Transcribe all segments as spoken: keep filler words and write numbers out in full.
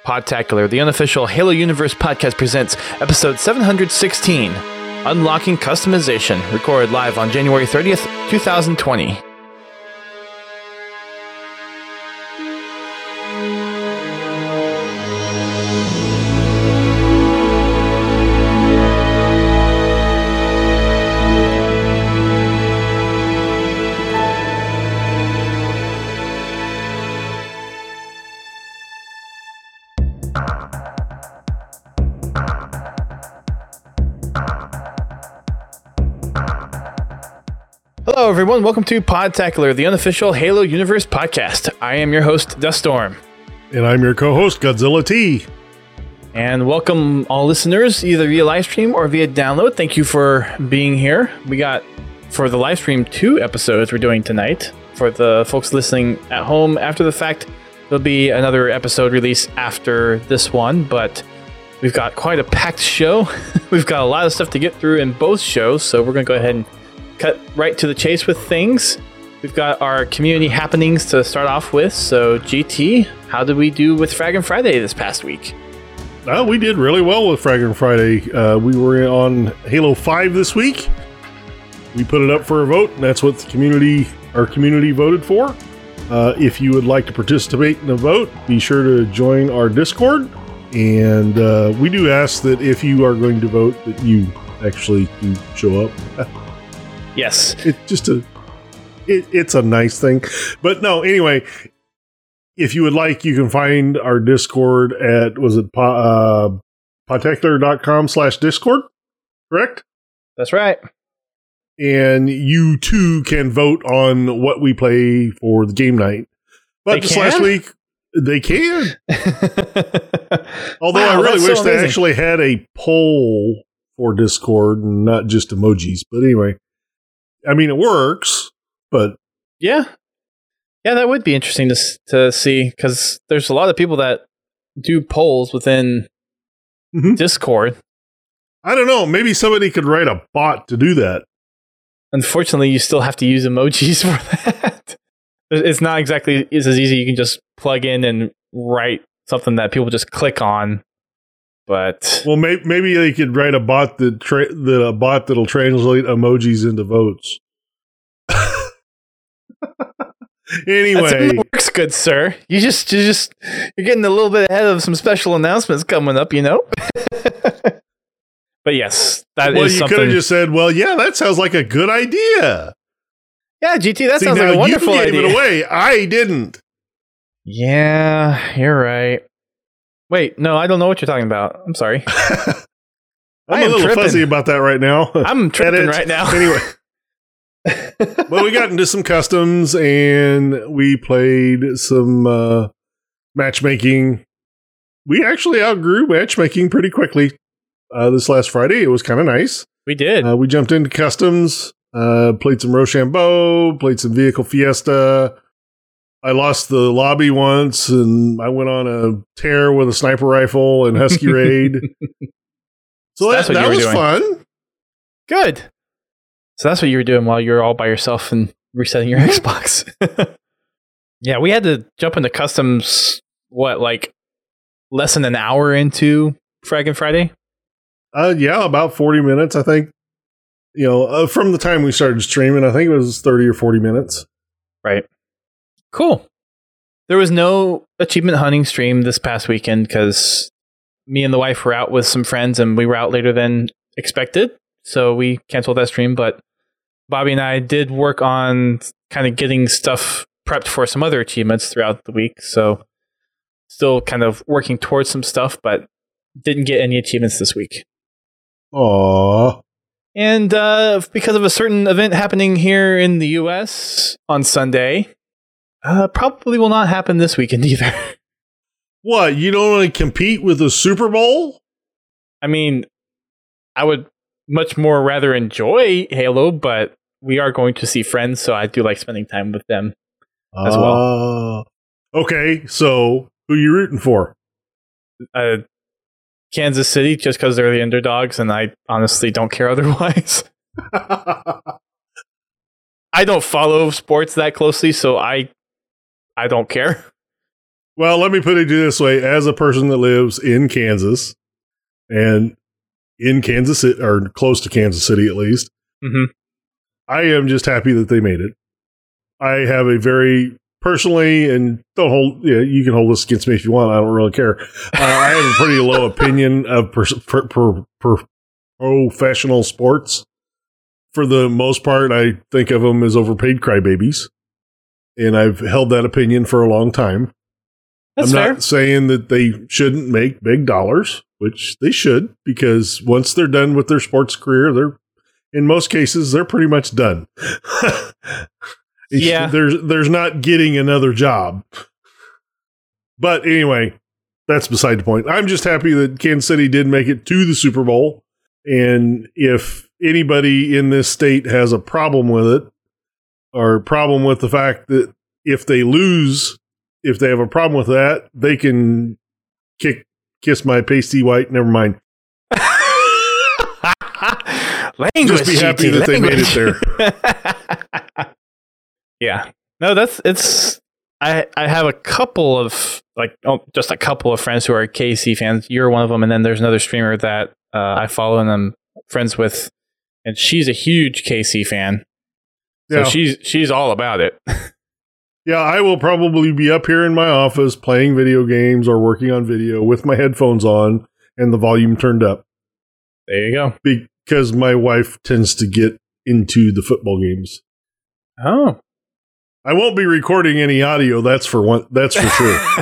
Podtacular, the unofficial Halo Universe podcast, presents episode seven hundred sixteen, Unlocking Customization, recorded live on January thirtieth, twenty twenty. Hello, everyone. Welcome to Podtacular, the unofficial Halo Universe podcast. I am your host, Duststorm. And I'm your co-host, Godzilla T. And welcome all listeners, either via live stream or via download. Thank you for being here. We got, for the live stream, two episodes we're doing tonight. For the folks listening at home after the fact, there'll be another episode release after this one, but we've got quite a packed show. We've got a lot of stuff to get through in both shows, so we're going to go ahead and cut right to the chase with things. We've got our community happenings to start off with. So, G T, how did we do with Fraggin' Friday this past week? Uh, we did really well with Fraggin' Friday. Uh, we were on Halo five this week. We put it up for a vote, and that's what the community, our community voted for. Uh, if you would like to participate in the vote, be sure to join our Discord. And uh, we do ask that if you are going to vote, that you actually do show up. Yes. It's just a, it, it's a nice thing. But no, anyway, if you would like, you can find our Discord at, was it po- uh, podtacular.com slash Discord, correct? That's right. And you too can vote on what we play for the game night. But They this can? last week, they can. Although Wow, I really that's so wish they amazing. actually had a poll for Discord and not just emojis. But anyway. I mean, it works, but Yeah. Yeah, that would be interesting to, s- to see, because there's a lot of people that do polls within Mhm. Discord. I don't know. Maybe somebody could write a bot to do that. Unfortunately, you still have to use emojis for that. It's not exactly it's as easy. You can just plug in and write something that people just click on. But Well, may- maybe they could write a bot that tra- that a bot that'll translate emojis into votes. Anyway, that works good, sir. You just you just you're getting a little bit ahead of some special announcements coming up, you know. But yes, that is well, you could something. have just said, "Well, yeah, that sounds like a good idea." Yeah, G T, that See, sounds now like a wonderful you gave idea. it away. I didn't. Yeah, you're right. Wait, no, I don't know what you're talking about. I'm sorry. I'm I a am little tripping. fuzzy about that right now. I'm tripping Edit. right now. Anyway. Well, we got into some customs and we played some uh, matchmaking. We actually outgrew matchmaking pretty quickly uh, this last Friday. It was kind of nice. We did. Uh, we jumped into customs, uh, played some Rochambeau, played some Vehicle Fiesta. I lost the lobby once and I went on a tear with a sniper rifle and Husky Raid. So That's that, what you that were was doing. fun. Good. So that's what you were doing while you were all by yourself and resetting your Xbox. Yeah, we had to jump into customs, what, like less than an hour into Fraggin' Friday? Uh, yeah, about forty minutes, I think. You know, uh, from the time we started streaming, I think it was thirty or forty minutes. Right. Cool. There was no achievement hunting stream this past weekend because me and the wife were out with some friends and we were out later than expected. So we canceled that stream. But Bobby and I did work on kind of getting stuff prepped for some other achievements throughout the week. So still kind of working towards some stuff, but didn't get any achievements this week. Aww. And uh, because of a certain event happening here in the U S on Sunday, uh, probably will not happen this weekend either. What, you don't want to compete with the Super Bowl? I mean, I would much more rather enjoy Halo, but we are going to see friends, so I do like spending time with them as well. Uh, okay, so who are you rooting for? Uh, Kansas City, just because they're the underdogs, and I honestly don't care otherwise. I don't follow sports that closely, so I I don't care. Well, let me put it this way. As a person that lives in Kansas and in Kansas City, or close to Kansas City at least, mm-hmm. I am just happy that they made it. I have a very personally, and don't hold, you know, you can hold this against me if you want. I don't really care. Uh, I have a pretty low opinion of per, per, per, per professional sports. For the most part, I think of them as overpaid crybabies. And I've held that opinion for a long time. That's I'm fair. not saying that they shouldn't make big dollars, which they should, because once they're done with their sports career, they're, in most cases, they're pretty much done. Yeah. There's, there's not getting another job. But anyway, that's beside the point. I'm just happy that Kansas City did make it to the Super Bowl. And if anybody in this state has a problem with it, or a problem with the fact that if they lose, if they have a problem with that, they can kick, kiss my pasty white. Never mind. Language, just be happy G T, that language. they made it there. Yeah. No, that's it's. I I have a couple of like oh, just a couple of friends who are K C fans. You're one of them, and then there's another streamer that uh, I follow and I'm friends with, and she's a huge K C fan. So Yeah. she's she's all about it. Yeah, I will probably be up here in my office playing video games or working on video with my headphones on and the volume turned up. There you go. Because my wife tends to get into the football games. Oh. I won't be recording any audio, that's for one that's for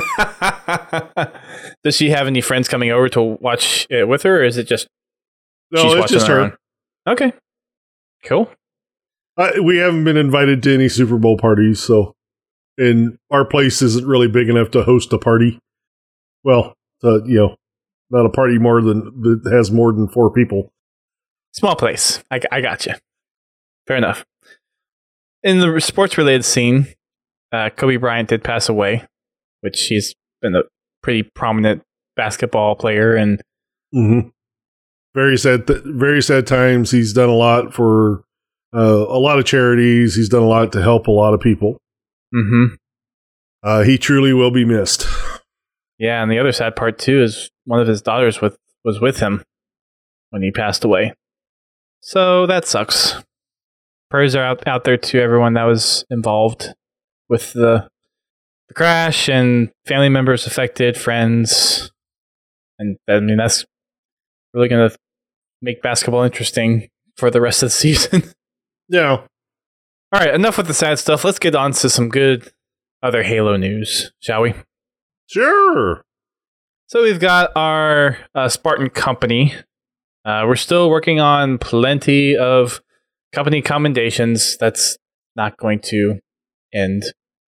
sure. Does she have any friends coming over to watch it with her, or is it just No, she's it's watching just on her. own? Okay. Cool. Uh, we haven't been invited to any Super Bowl parties, so and our place isn't really big enough to host a party. Well, uh, you know, not a party more than that has more than four people. Small place. I, I got you. Fair enough. In the sports related scene, uh, Kobe Bryant did pass away, which he's been a pretty prominent basketball player, and Mm-hmm. Very sad, th- very sad times. He's done a lot for uh, a lot of charities. He's done a lot to help a lot of people. mm-hmm. Uh, he truly will be missed. Yeah, and the other sad part too is one of his daughters with was with him when he passed away. So that sucks. Prayers are out, out there to everyone that was involved with the, the crash, and family members affected, friends. And I mean, that's really going to make basketball interesting for the rest of the season. Yeah. All right, enough with the sad stuff. Let's get on to some good other Halo news, shall we? Sure. So we've got our uh, Spartan company. Uh, we're still working on plenty of company commendations. That's not going to end.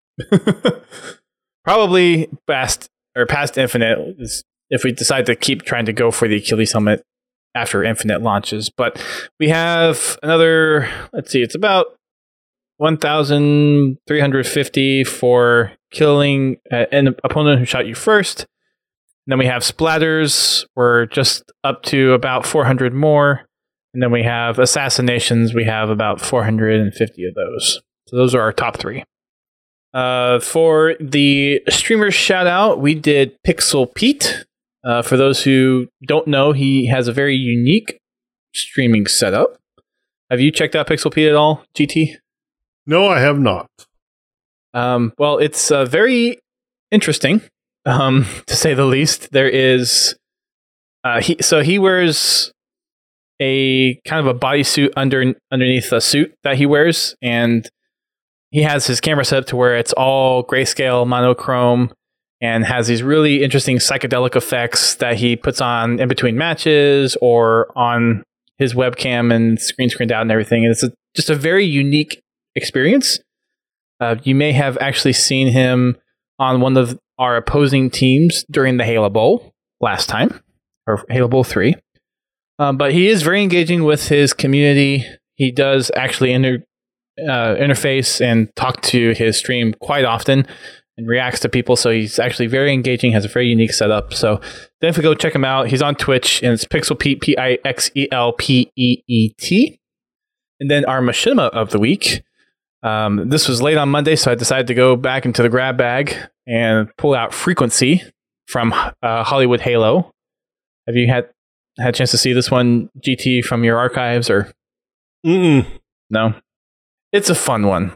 Probably past or past Infinite is if we decide to keep trying to go for the Achilles helmet after Infinite launches. But we have another, let's see, it's about one thousand three hundred fifty for killing uh, an opponent who shot you first. And then we have splatters. We're just up to about four hundred more. And then we have assassinations. We have about four hundred fifty of those. So those are our top three. Uh, for the streamer shout out, we did Pixel Pete. Uh, for those who don't know, he has a very unique streaming setup. Have you checked out Pixel Pete at all, G T? No, I have not. Um, well, it's uh, very interesting, um, to say the least. There is, uh, he so he wears a kind of a bodysuit under underneath a suit that he wears, and he has his camera set up to where it's all grayscale, monochrome, and has these really interesting psychedelic effects that he puts on in between matches or on his webcam and screen screened out and everything. And it's a, just a very unique experience. Uh, you may have actually seen him on one of our opposing teams during the Halo Bowl last time, or Halo Bowl three. Um, but he is very engaging with his community. He does actually inter, uh, interface and talk to his stream quite often and reacts to people. So he's actually very engaging, has a very unique setup. So definitely go check him out. He's on Twitch, and it's Pixel Pete, P I X E L P E E T. And then our machinima of the week. Um, this was late on Monday, so I decided to go back into the grab bag and pull out Frequency from uh, Hollywood Halo. Have you had had a chance to see this one, G T, from your archives, or Mm-mm. no? It's a fun one.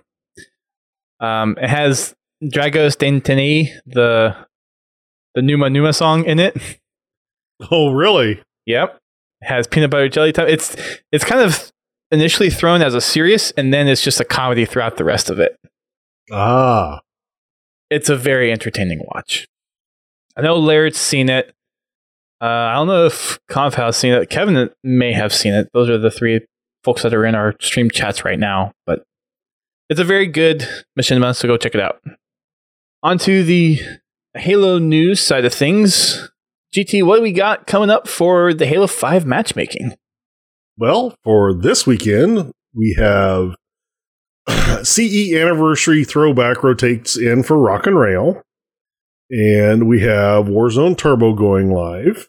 Um, it has Dragos Dentini, the the Numa Numa song in it. Oh, really? Yep. It has peanut butter jelly time. It's it's kind of initially thrown as a serious, and then it's just a comedy throughout the rest of it. Ah. It's a very entertaining watch. I know Laird's seen it. Uh, I don't know if Conf has seen it. Kevin may have seen it. Those are the three folks that are in our stream chats right now. But it's a very good machinima, so go check it out. On to the Halo news side of things. G T, what do we got coming up for the Halo five matchmaking? Well, for this weekend, we have C E Anniversary Throwback rotates in for Rock and Rail. And we have Warzone Turbo going live.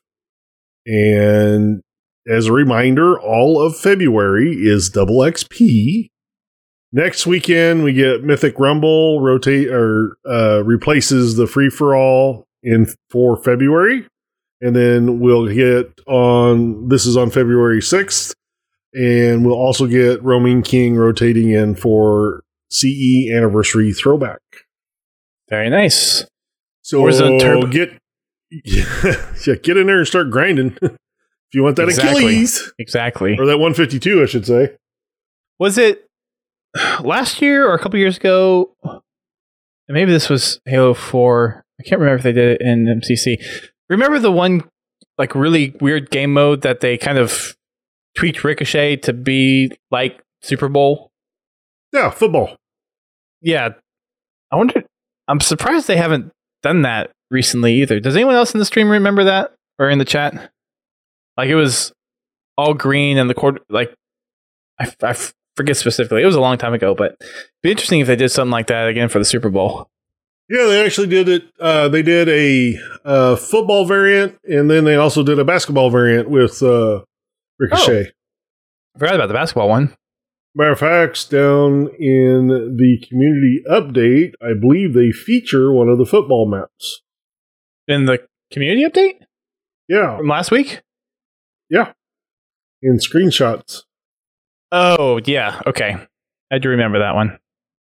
And as a reminder, all of February is double X P. Next weekend, we get Mythic Rumble rotate or uh, replaces the free for all in for February. And then we'll get on, this is on February sixth. And we'll also get Roaming King rotating in for C E Anniversary Throwback. Very nice. So Warzone Turbo. get yeah, get in there and start grinding if you want that Exactly. Achilles Exactly. or that one fifty-two, I should say. Was it last year or a couple years ago? Maybe this was Halo four. I can't remember if they did it in M C C. Remember the one like really weird game mode that they kind of tweaked Ricochet to be like Super Bowl? Yeah, football. Yeah. I wonder, I'm surprised they haven't done that recently either. Does anyone else in the stream remember that or in the chat? Like it was all green and the cord, like I, I forget specifically. It was a long time ago, but it'd be interesting if they did something like that again for the Super Bowl. Yeah, they actually did it. Uh, they did a uh, football variant, and then they also did a basketball variant with uh, Ricochet. Oh, I forgot about the basketball one. Matter of fact, down in the community update, I believe they feature one of the football maps. In the community update? Yeah. From last week? Yeah. In screenshots. Oh, yeah. Okay. I do remember that one.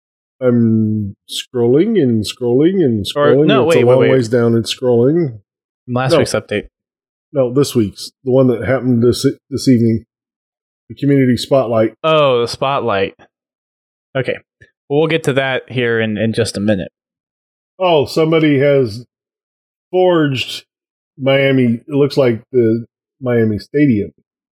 I'm scrolling and scrolling and Or- scrolling. no, it's wait, a wait, long wait. ways down and scrolling. From last No. week's update. No, this week's. The one that happened this this evening. The community spotlight. Oh, the spotlight. Okay. Well, we'll get to that here in, in just a minute. Oh, somebody has forged Miami. It looks like the Miami Stadium.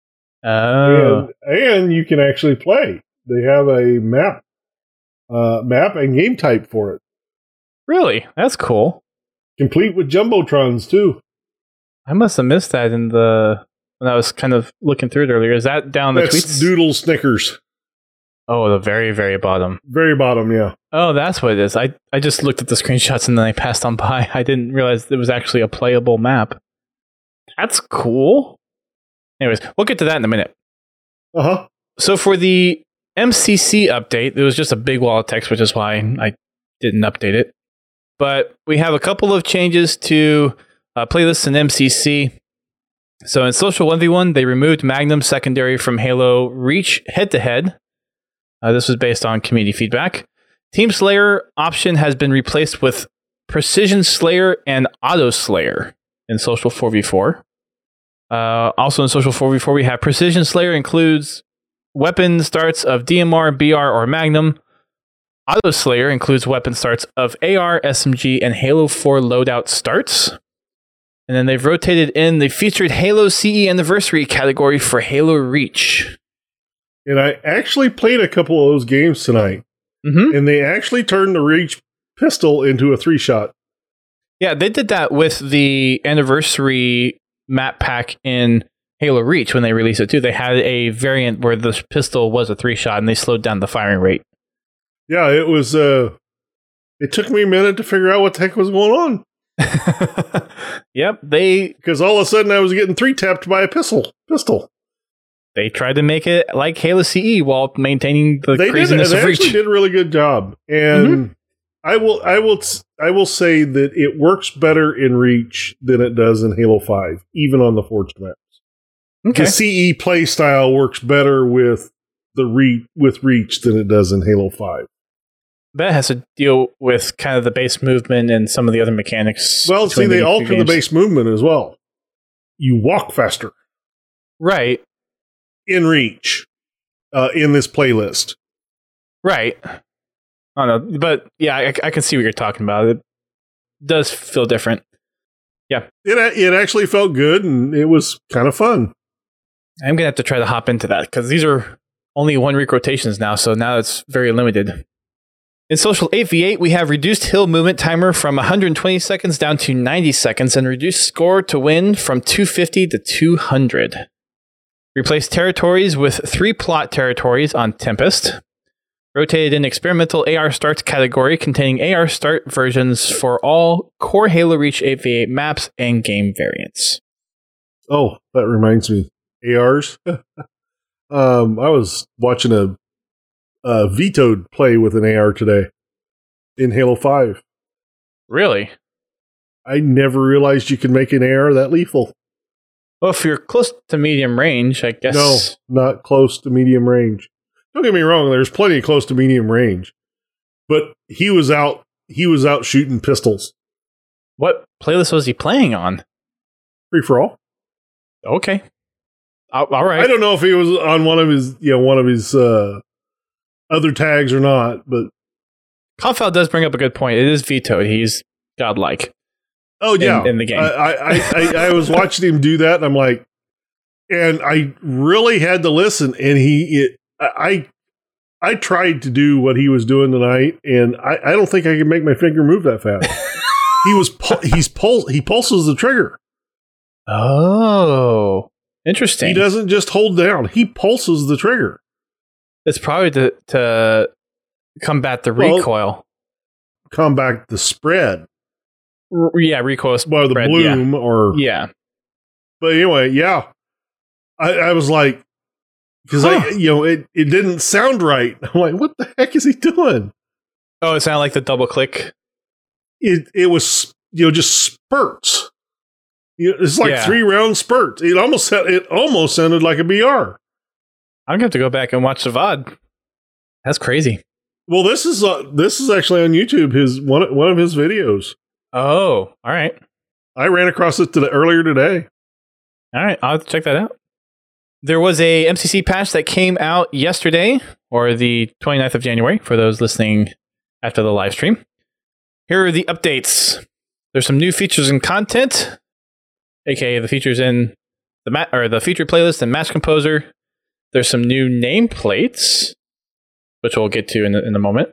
Oh. And, and you can actually play. They have a map. Uh, map and game type for it. Really? That's cool. Complete with Jumbotrons, too. I must have missed that in the when I was kind of looking through it earlier. Is that down the That's tweets? Doodle Snickers. Oh, the very, very bottom. Very bottom, yeah. Oh, that's what it is. I, I just looked at the screenshots and then I passed on by. I didn't realize it was actually a playable map. That's cool. Anyways, we'll get to that in a minute. Uh-huh. So for the M C C update, there was just a big wall of text, which is why I didn't update it. But we have a couple of changes to uh, playlists in M C C. So in Social one v one, they removed Magnum Secondary from Halo Reach head-to-head. Uh, this was based on community feedback. Team Slayer option has been replaced with Precision Slayer and Auto Slayer in Social four v four. Uh, also in Social four v four, we have Precision Slayer includes weapon starts of D M R, B R, or Magnum. Auto Slayer includes weapon starts of A R, S M G, and Halo four loadout starts. And then they've rotated in the featured Halo C E Anniversary category for Halo Reach. And I actually played a couple of those games tonight. Mm-hmm. And they actually turned the Reach pistol into a three-shot. Yeah, they did that with the Anniversary map pack in Halo Reach when they released it too. They had a variant where the pistol was a three-shot and they slowed down the firing rate. Yeah, it was... Uh, it took me a minute to figure out what the heck was going on. Yep, they... Because all of a sudden I was getting three-tapped by a pistol. Pistol. they tried to make it like Halo C E while maintaining the they craziness did, of they Reach. actually did a really good job, and mm-hmm. I will, I will, I will say that it works better in Reach than it does in Halo five, even on the Forged maps. Okay. The C E play style works better with the Re- with Reach than it does in Halo five. That has to deal with kind of the base movement and some of the other mechanics. Well, see, they alter games. the base movement as well. You walk faster. Right. In Reach, uh, in this playlist. Right. I don't know, but yeah, I, I can see what you're talking about. It does feel different. Yeah. It, it actually felt good, and it was kind of fun. I'm going to have to try to hop into that, because these are only one week rotations now, so now it's very limited. In Social eight v eight, we have reduced hill movement timer from one hundred twenty seconds down to ninety seconds and reduced score to win from two fifty to two hundred. Replace territories with three plot territories on Tempest. Rotated in experimental A R Start category containing A R Start versions for all core Halo Reach eight v eight maps and game variants. Oh, that reminds me. A Rs? um, I was watching a Uh, Vetoed play with an A R today in Halo five. Really? I never realized you could make an A R that lethal. Well, if you're close to medium range, I guess. No, not close to medium range. Don't get me wrong, there's plenty of close to medium range. But he was out he was out shooting pistols. What playlist was he playing on? Free for all. Okay. All right. I don't know if he was on one of his, you know, one of his uh other tags or not, but Confal does bring up a good point. It is Vetoed. He's godlike. Oh yeah, in, in the game. I, I, I, I was watching him do that, and I'm like, and I really had to listen. And he, it, I, I tried to do what he was doing tonight, and I, I don't think I can make my finger move that fast. he was, he's pul- he pulses the trigger. Oh, interesting. He doesn't just hold down; he pulses the trigger. It's probably to, to combat the well, recoil. Combat the spread. R- yeah, recoil spread. Well, the bloom yeah. or... Yeah. But anyway, yeah. I, I was like... Because, huh. I, you know, it, it didn't sound right. I'm like, what the heck is he doing? Oh, it sounded like the double click? It it was, you know, just spurts. You know, it's like yeah. three round spurts. It almost, it almost sounded like a B R. I'm gonna have to go back and watch the V O D. That's crazy. Well, this is uh, this is actually on YouTube. His one one of his videos. Oh, all right. I ran across it today, earlier today. All right, I'll have to check that out. There was a M C C patch that came out yesterday, or the twenty-ninth of January, for those listening after the live stream. Here are the updates. There's some new features and content, aka the features in the mat or the featured playlist and Match Composer. There's some new nameplates, which we'll get to in, in a moment,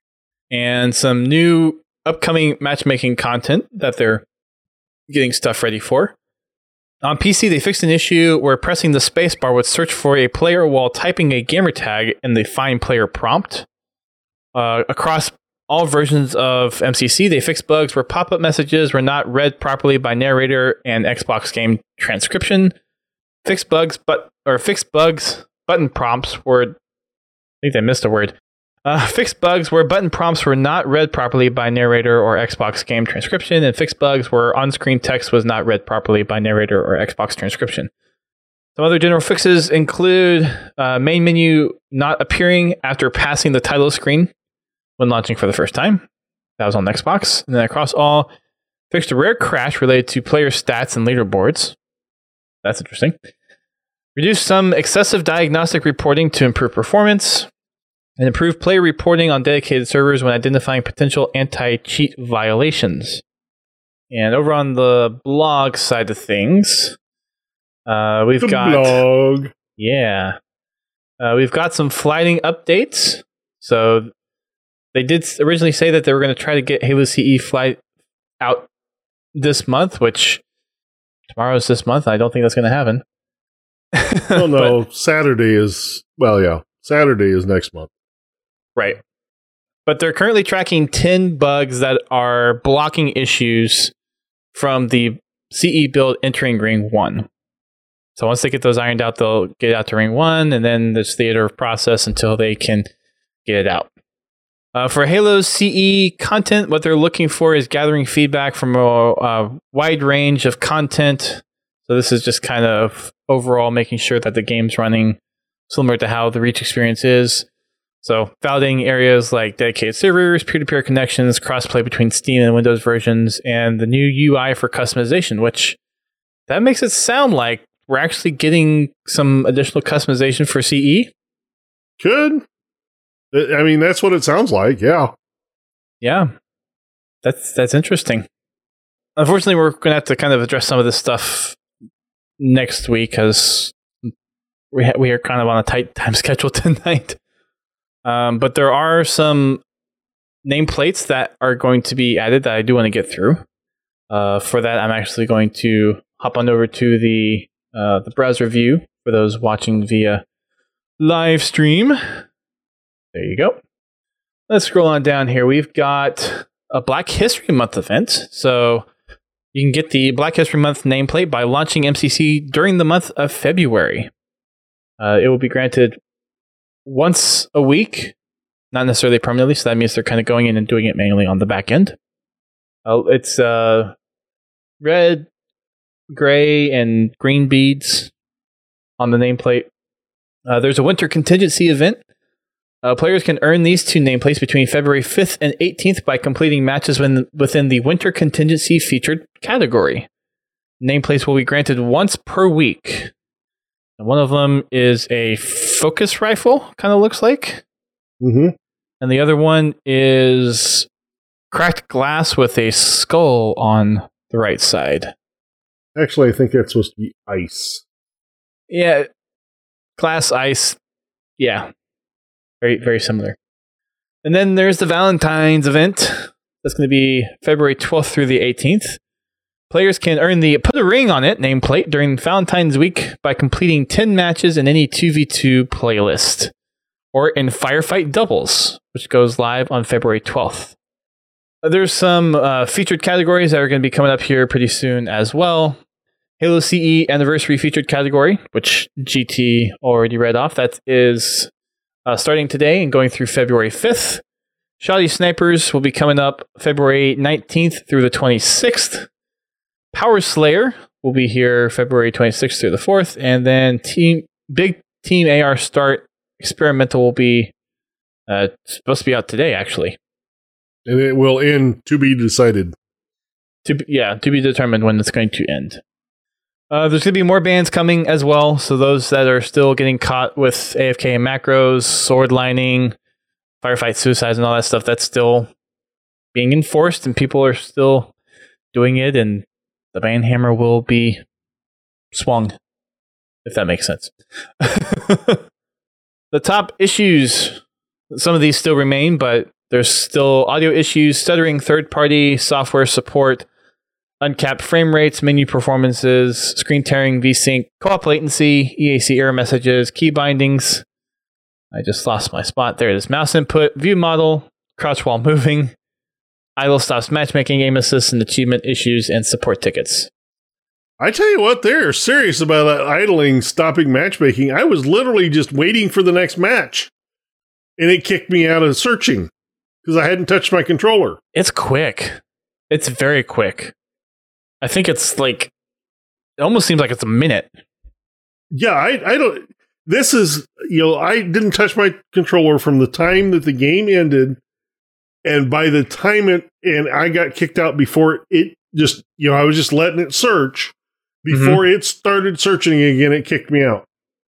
and some new upcoming matchmaking content that they're getting stuff ready for. On P C, they fixed an issue where pressing the spacebar would search for a player while typing a gamertag in the Find Player prompt. Uh, across all versions of M C C, they fixed bugs where pop-up messages were not read properly by narrator and Xbox game transcription. Fixed bugs, but or fixed bugs. Button prompts were, I think they missed a word. Uh, fixed bugs where button prompts were not read properly by narrator or Xbox game transcription, and fixed bugs where on-screen text was not read properly by narrator or Xbox transcription. Some other general fixes include uh, main menu not appearing after passing the title screen when launching for the first time. That was on Xbox. And then across all, fixed a rare crash related to player stats and leaderboards. That's interesting. Reduce some excessive diagnostic reporting to improve performance, and improve player reporting on dedicated servers when identifying potential anti-cheat violations. And over on the blog side of things, uh, we've the got blog. Yeah, uh, we've got some flighting updates. So they did originally say that they were going to try to get Halo C E flight out this month, which tomorrow's this month. I don't think that's going to happen. Well, no, but, Saturday is, well, yeah, Saturday is next month. Right. But they're currently tracking ten bugs that are blocking issues from the C E build entering Ring one. So once they get those ironed out, they'll get it out to ring one, and then there's the iterative process until they can get it out. Uh, for Halo's C E content, what they're looking for is gathering feedback from a, a wide range of content. So this is just kind of overall making sure that the game's running similar to how the Reach experience is. So validating areas like dedicated servers, peer-to-peer connections, crossplay between Steam and Windows versions, and the new U I for customization, which that makes it sound like we're actually getting some additional customization for C E. Could. I mean, that's what it sounds like, yeah. Yeah. That's that's interesting. Unfortunately, we're going to have to kind of address some of this stuff next week because we, ha- we are kind of on a tight time schedule tonight. Um, but there are some nameplates that are going to be added that I do want to get through. Uh, for that, I'm actually going to hop on over to the uh, the browser view for those watching via live stream. There you go. Let's scroll on down here. We've got a Black History Month event. So you can get the Black History Month nameplate by launching M C C during the month of February. Uh, it will be granted once a week, not necessarily permanently, so that means they're kind of going in and doing it manually on the back end. Uh, it's uh, red, gray, and green beads on the nameplate. Uh, there's a winter contingency event. Uh, players can earn these two nameplates between February fifth and eighteenth by completing matches when, within the winter contingency featured category. Nameplates will be granted once per week. And one of them is a focus rifle, kind of looks like. Mm-hmm. And the other one is cracked glass with a skull on the right side. Actually, I think that's supposed to be ice. Yeah, glass, ice, yeah. Very, very similar. And then there's the Valentine's event. That's going to be February twelfth through the eighteenth. Players can earn the Put a Ring on It nameplate during Valentine's week by completing ten matches in any two v two playlist, or in Firefight Doubles, which goes live on February twelfth. There's some uh, featured categories that are going to be coming up here pretty soon as well. Halo C E Anniversary Featured Category, which G T already read off. That is uh, starting today and going through February fifth. Shoddy Snipers will be coming up February nineteenth through the twenty-sixth. Power Slayer will be here February twenty-sixth through the fourth. And then Team Big Team A R Start Experimental will be uh, supposed to be out today, actually. And it will end to be decided. To be, yeah, to be determined when it's going to end. Uh, there's going to be more bans coming as well. So those that are still getting caught with A F K and macros, sword lining, firefight suicides, and all that stuff, that's still being enforced, and people are still doing it, and the ban hammer will be swung, if that makes sense. The top issues, some of these still remain, but there's still audio issues, stuttering third-party software support, uncapped frame rates, menu performances, screen tearing, VSync, co-op latency, E A C error messages, key bindings. I just lost my spot. There it is. Mouse input, view model, crouch while moving, idle stops matchmaking, aim assist, and achievement issues, and support tickets. I tell you what, they're serious about that idling, stopping matchmaking. I was literally just waiting for the next match, and it kicked me out of searching because I hadn't touched my controller. It's quick. It's very quick. I think it's like, it almost seems like it's a minute. Yeah, I, I don't, this is, you know, I didn't touch my controller from the time that the game ended, and by the time it, and I got kicked out before it just, you know, I was just letting it search. Before mm-hmm. it started searching again, it kicked me out.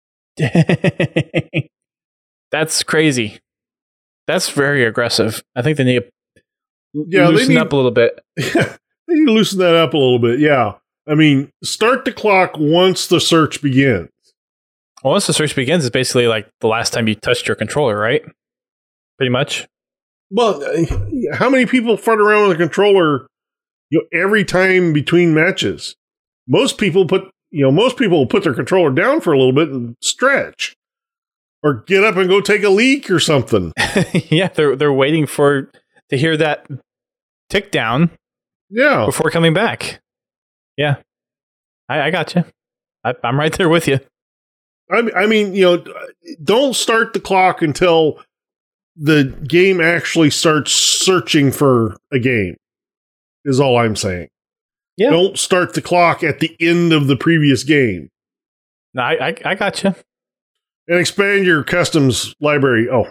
That's crazy. That's very aggressive. I think they need to yeah, loosen they need, up a little bit. Yeah, they need to loosen that up a little bit, yeah. I mean, start the clock once the search begins. Well, once the search begins, it's basically like the last time you touched your controller, right? Pretty much. Well, how many people fart around with a controller, you know, every time between matches? Most people put, you know, most people will put their controller down for a little bit and stretch, or get up and go take a leak or something. Yeah, they're they're waiting for to hear that tick down. Yeah, before coming back. Yeah, I, I got you. I, I'm right there with you. I, I mean, you know, don't start the clock until the game actually starts searching for a game, is all I'm saying. Yeah. Don't start the clock at the end of the previous game. No, I, I, I got you. And expand your customs library. Oh.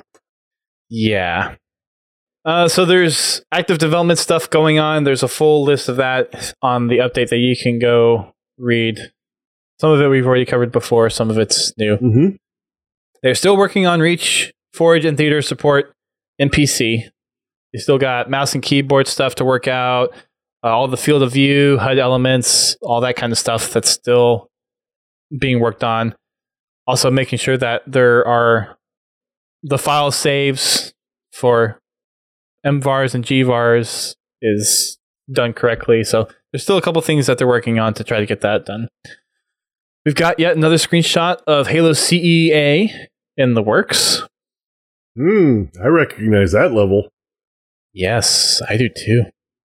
Yeah. Uh, so there's active development stuff going on. There's a full list of that on the update that you can go read. Some of it we've already covered before. Some of it's new. Mm-hmm. They're still working on Reach, Forge, and Theater support in P C. You still got mouse and keyboard stuff to work out. Uh, all the field of view, H U D elements, all that kind of stuff that's still being worked on. Also making sure that there are the file saves for M VARs and G VARs is done correctly. So there's still a couple things that they're working on to try to get that done. We've got yet another screenshot of Halo C E A in the works. Hmm, I recognize that level. Yes, I do too.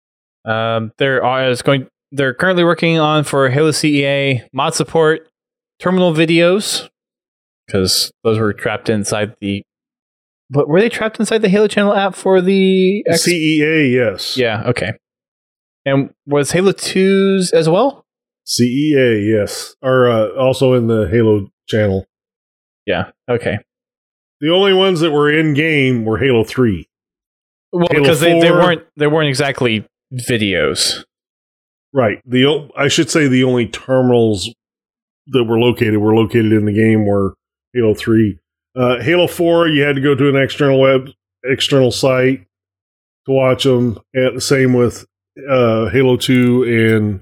Um, there are is going. They're currently working on for Halo C E A mod support, terminal videos, because those were trapped inside the. But were they trapped inside the Halo Channel app for the X- C E A? Yes. Yeah. Okay. And was Halo two's as well? C E A, yes, are uh, also in the Halo channel. Yeah. Okay. The only ones that were in game were Halo three. Well, Halo because they, they four, weren't they weren't exactly videos. Right. The I should say the only terminals that were located were located in the game were Halo three. Uh, Halo four, you had to go to an external web external site to watch them. And the same with uh, Halo two and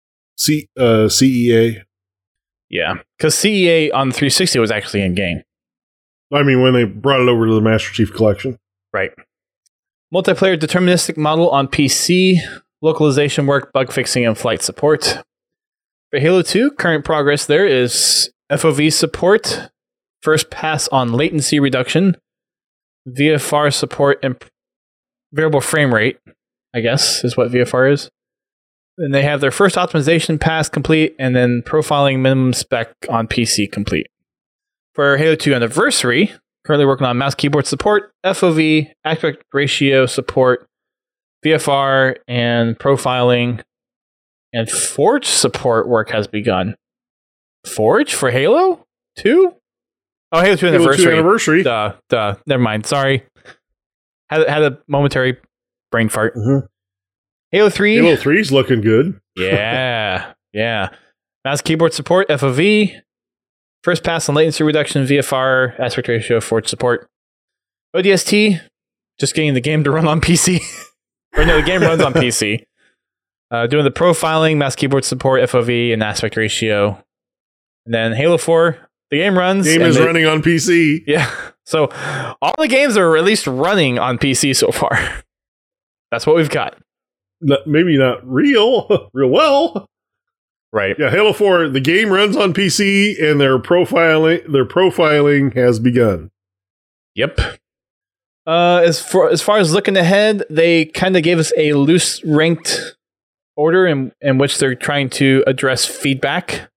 C uh, C E A. Yeah, because C E A on three sixty was actually in game. I mean, when they brought it over to the Master Chief Collection. Right. Multiplayer deterministic model on P C, localization work, bug fixing, and flight support. For Halo two, current progress there is F O V support, first pass on latency reduction, V F R support, and variable frame rate, I guess, is what V F R is. And they have their first optimization pass complete, and then profiling minimum spec on P C complete. For Halo two Anniversary, currently working on mouse keyboard support, F O V, aspect ratio support, V F R, and profiling, and Forge support work has begun. Forge for Halo two? Oh, Halo two Halo Anniversary. two Anniversary. Duh, duh. Never mind. Sorry. Had, had a momentary brain fart. Mm-hmm. Halo three. Halo three's looking good. Yeah, yeah. Mouse keyboard support, F O V. First pass on latency reduction, V F R, aspect ratio, Forge support. O D S T, just getting the game to run on P C. Or no, the game runs on P C. Uh, doing the profiling, mouse keyboard support, F O V, and aspect ratio. And then Halo four, the game runs. Game is they, running on P C. Yeah. So all the games are at least running on P C so far. That's what we've got. Not, maybe not real, real well. Right. Yeah, Halo four, the game runs on P C and their profiling their profiling has begun. Yep. Uh, as far as far as looking ahead, they kind of gave us a loose ranked order in, in which they're trying to address feedback.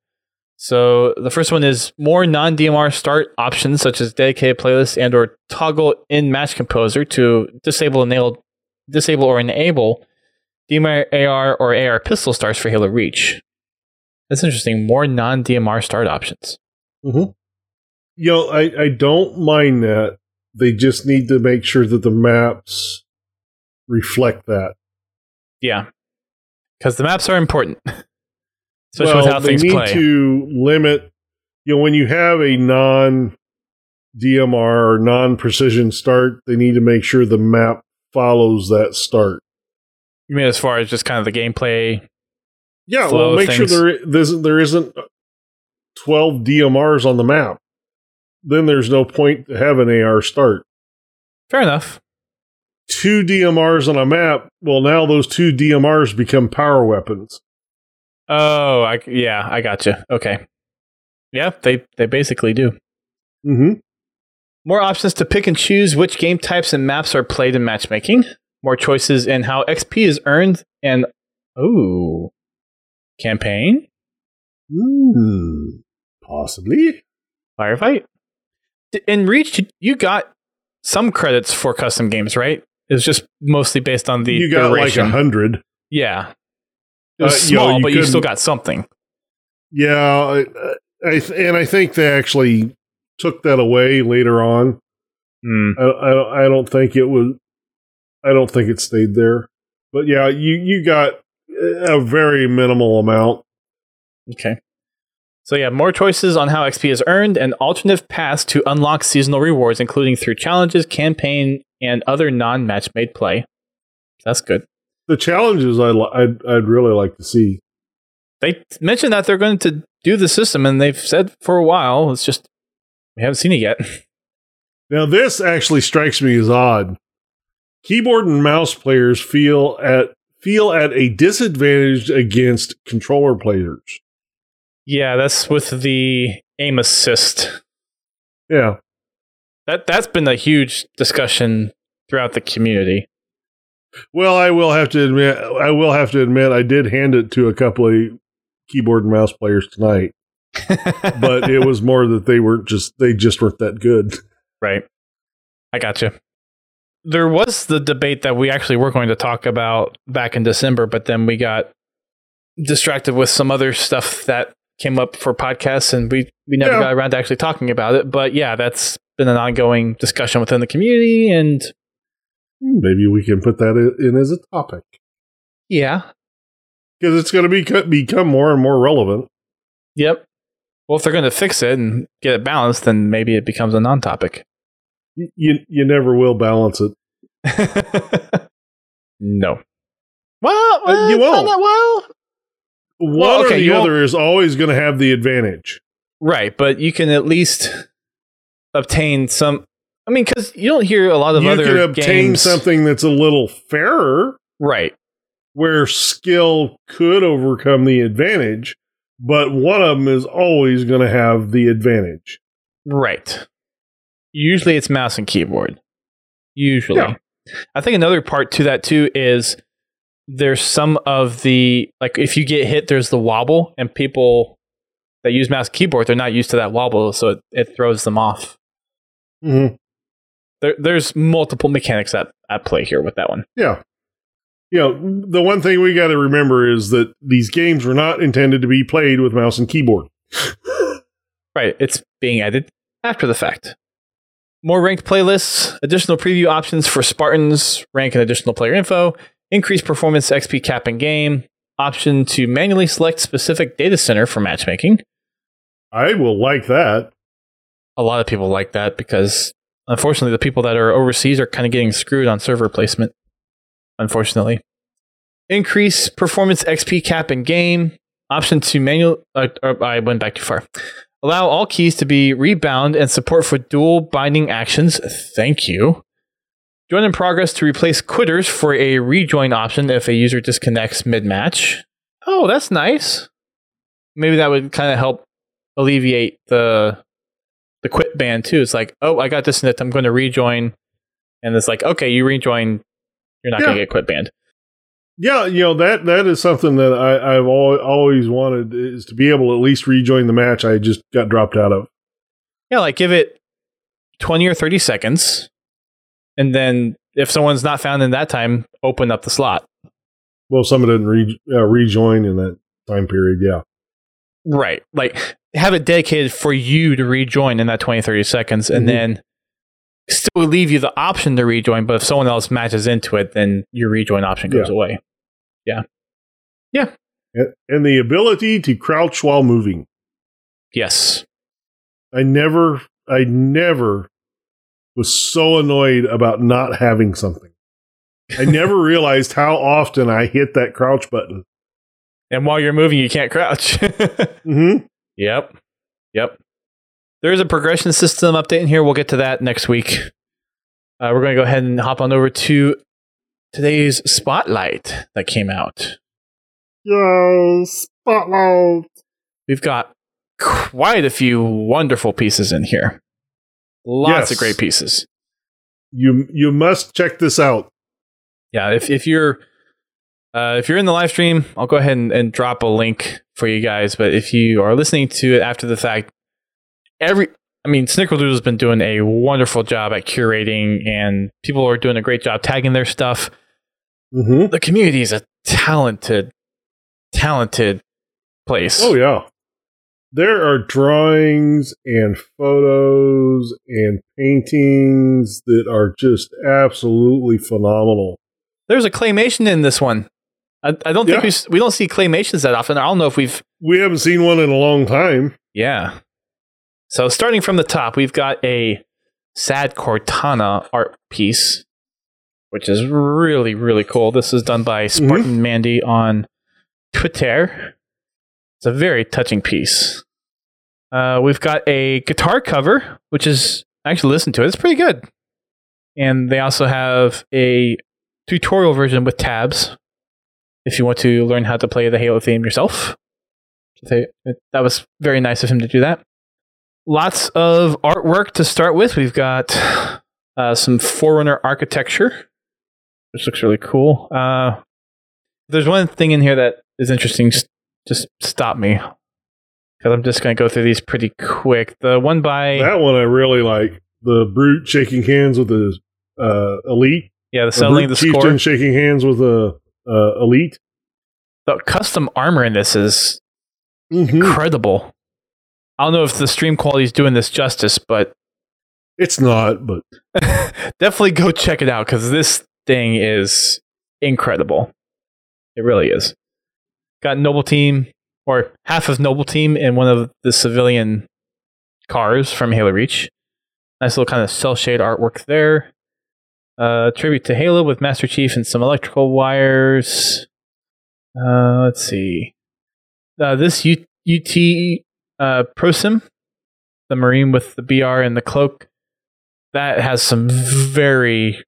So the first one is more non-D M R start options such as dedicated playlists and or toggle in match composer to disable enable disable or enable D M R or A R pistol starts for Halo Reach. That's interesting. More non-D M R start options. Mm-hmm. You know, I, I don't mind that. They just need to make sure that the maps reflect that. Yeah. Because the maps are important. Especially well, with how things play. They play. need to limit, you know, when you have a non-D M R or non-precision start, they need to make sure the map follows that start. You mean as far as just kind of the gameplay? Yeah, well, make sure there isn't, there isn't twelve D M Rs on the map. Then there's no point to have an A R start. Fair enough. Two D M Rs on a map, well, now those two D M Rs become power weapons. Oh, I, yeah, I gotcha. Okay. Yeah, they, they basically do. Mm-hmm. More options to pick and choose which game types and maps are played in matchmaking. More choices in how X P is earned and... Ooh... Campaign? Hmm. Possibly. Firefight. In Reach, you got some credits for custom games, right? It was just mostly based on the You got duration. like a hundred. Yeah. It was Uh, small, you know, you but you still couldn't- got something. Yeah, I, I th- and I think they actually took that away later on. Hmm. I, I, I don't think it was. I don't think it stayed there. But yeah, you you got a very minimal amount. Okay. So yeah, more choices on how X P is earned and alternate paths to unlock seasonal rewards, including through challenges, campaign, and other non-match made play. That's good. The challenges I li- I'd, I'd really like to see. They mentioned that they're going to do the system, and they've said for a while. It's just we haven't seen it yet. Now this actually strikes me as odd. Keyboard and mouse players feel at feel at a disadvantage against controller players. Yeah, that's with the aim assist. Yeah. That that's been a huge discussion throughout the community. Well, I will have to admit, I will have to admit, I did hand it to a couple of keyboard and mouse players tonight, but it was more that they weren't just they just weren't that good. Right. I gotcha. There was the debate that we actually were going to talk about back in December, but then we got distracted with some other stuff that came up for podcasts, and we, we never Yeah. got around to actually talking about it. But yeah, that's been an ongoing discussion within the community, and Maybe we can put that in, in as a topic yeah. because it's going to be become more and more relevant. Yep. Well, if they're going to fix it and get it balanced, then maybe it becomes a non-topic. You you, you never will balance it. No. Well, well you won't. not- well, One Well, okay, or the you won't- other is always going to have the advantage. right, but you can at least obtain some. I mean, because you don't hear a lot of You other can obtain games. something that's a little fairer, Right. where skill could overcome the advantage, but one of them is always going to have the advantage. Right. Usually it's mouse and keyboard. Usually. Yeah. I think another part to that too is there's some of the, like if you get hit, there's the wobble, and people that use mouse and keyboard, they're not used to that wobble, so it, it throws them off. Mm-hmm. There, there's multiple mechanics at, at play here with that one. Yeah. You know, the one thing we got to remember is that these games were not intended to be played with mouse and keyboard. Right. It's being added after the fact. More ranked playlists, additional preview options for Spartans, rank and additional player info, increased performance X P cap in game, option to manually select specific data center for matchmaking. I will like that. A lot of people like that because, unfortunately, the people that are overseas are kind of getting screwed on server placement. Unfortunately. Increase performance X P cap in game, option to manual. Uh, uh, I went back too far. Allow all keys to be rebound and support for dual binding actions. Thank you. Join in progress to replace quitters for a rejoin option if a user disconnects mid-match. Oh, that's nice. Maybe that would kind of help alleviate the the quit ban too. It's like, oh, I got disconnected, I'm going to rejoin. And it's like, okay, you rejoin, you're not Yeah. going to get quit banned. Yeah, you know, that that is something that I, I've al- always wanted is to be able to at least rejoin the match I just got dropped out of. Yeah, like give it twenty or thirty seconds. And then if someone's not found in that time, open up the slot. Well, someone didn't re- uh, rejoin in that time period, yeah. Right. Like have it dedicated for you to rejoin in that twenty, thirty seconds, and Mhm. then still leave you the option to rejoin. But if someone else matches into it, then your rejoin option goes Yeah. away. Yeah. Yeah. And, and the ability to crouch while moving. Yes. I never, I never was so annoyed about not having something. I never realized how often I hit that crouch button. And while you're moving, you can't crouch. Mm-hmm. Yep. Yep. There is a progression system update in here. We'll get to that next week. Uh, we're going to go ahead and hop on over to today's Spotlight that came out. Yay, spotlight. We've got quite a few wonderful pieces in here. Lots Yes. of great pieces. You you must check this out. Yeah, if, if you're Uh, if you're in the live stream, I'll go ahead and, and drop a link for you guys. But if you are listening to it after the fact, every I mean, Snickerdoodle has been doing a wonderful job at curating, and people are doing a great job tagging their stuff. Mm-hmm. The community is a talented, talented place. Oh, yeah. There are drawings and photos and paintings that are just absolutely phenomenal. There's a claymation in this one. I, I don't think Yeah. we we don't see claymations that often. I don't know if we've... We haven't seen one in a long time. Yeah. So starting from the top, we've got a Sad Cortana art piece, which is really, really cool. This is done by Spartan mm-hmm. Mandy on Twitter. It's a very touching piece. Uh, we've got a guitar cover, which is actually listen to it. It's pretty good. And they also have a tutorial version with tabs if you want to learn how to play the Halo theme yourself. That was very nice of him to do that. Lots of artwork to start with. We've got uh, some Forerunner architecture, which looks really cool. Uh, there's one thing in here that is interesting. Just, just stop me, because I'm just going to go through these pretty quick. The one by... That one I really like. The Brute shaking hands with the uh, Elite. Yeah, the settling of the score. Chieftain shaking hands with the uh, Elite. The custom armor in this is mm-hmm. incredible. I don't know if the stream quality is doing this justice, but... It's not, but... Definitely go check it out, because this thing is incredible. It really is. Got Noble Team, or half of Noble Team in one of the civilian cars from Halo Reach. Nice little kind of cell shade artwork there. Uh, tribute to Halo with Master Chief and some electrical wires. Uh, let's see. Uh, this U- UT uh, Prosim, the Marine with the B R and the cloak, that has some very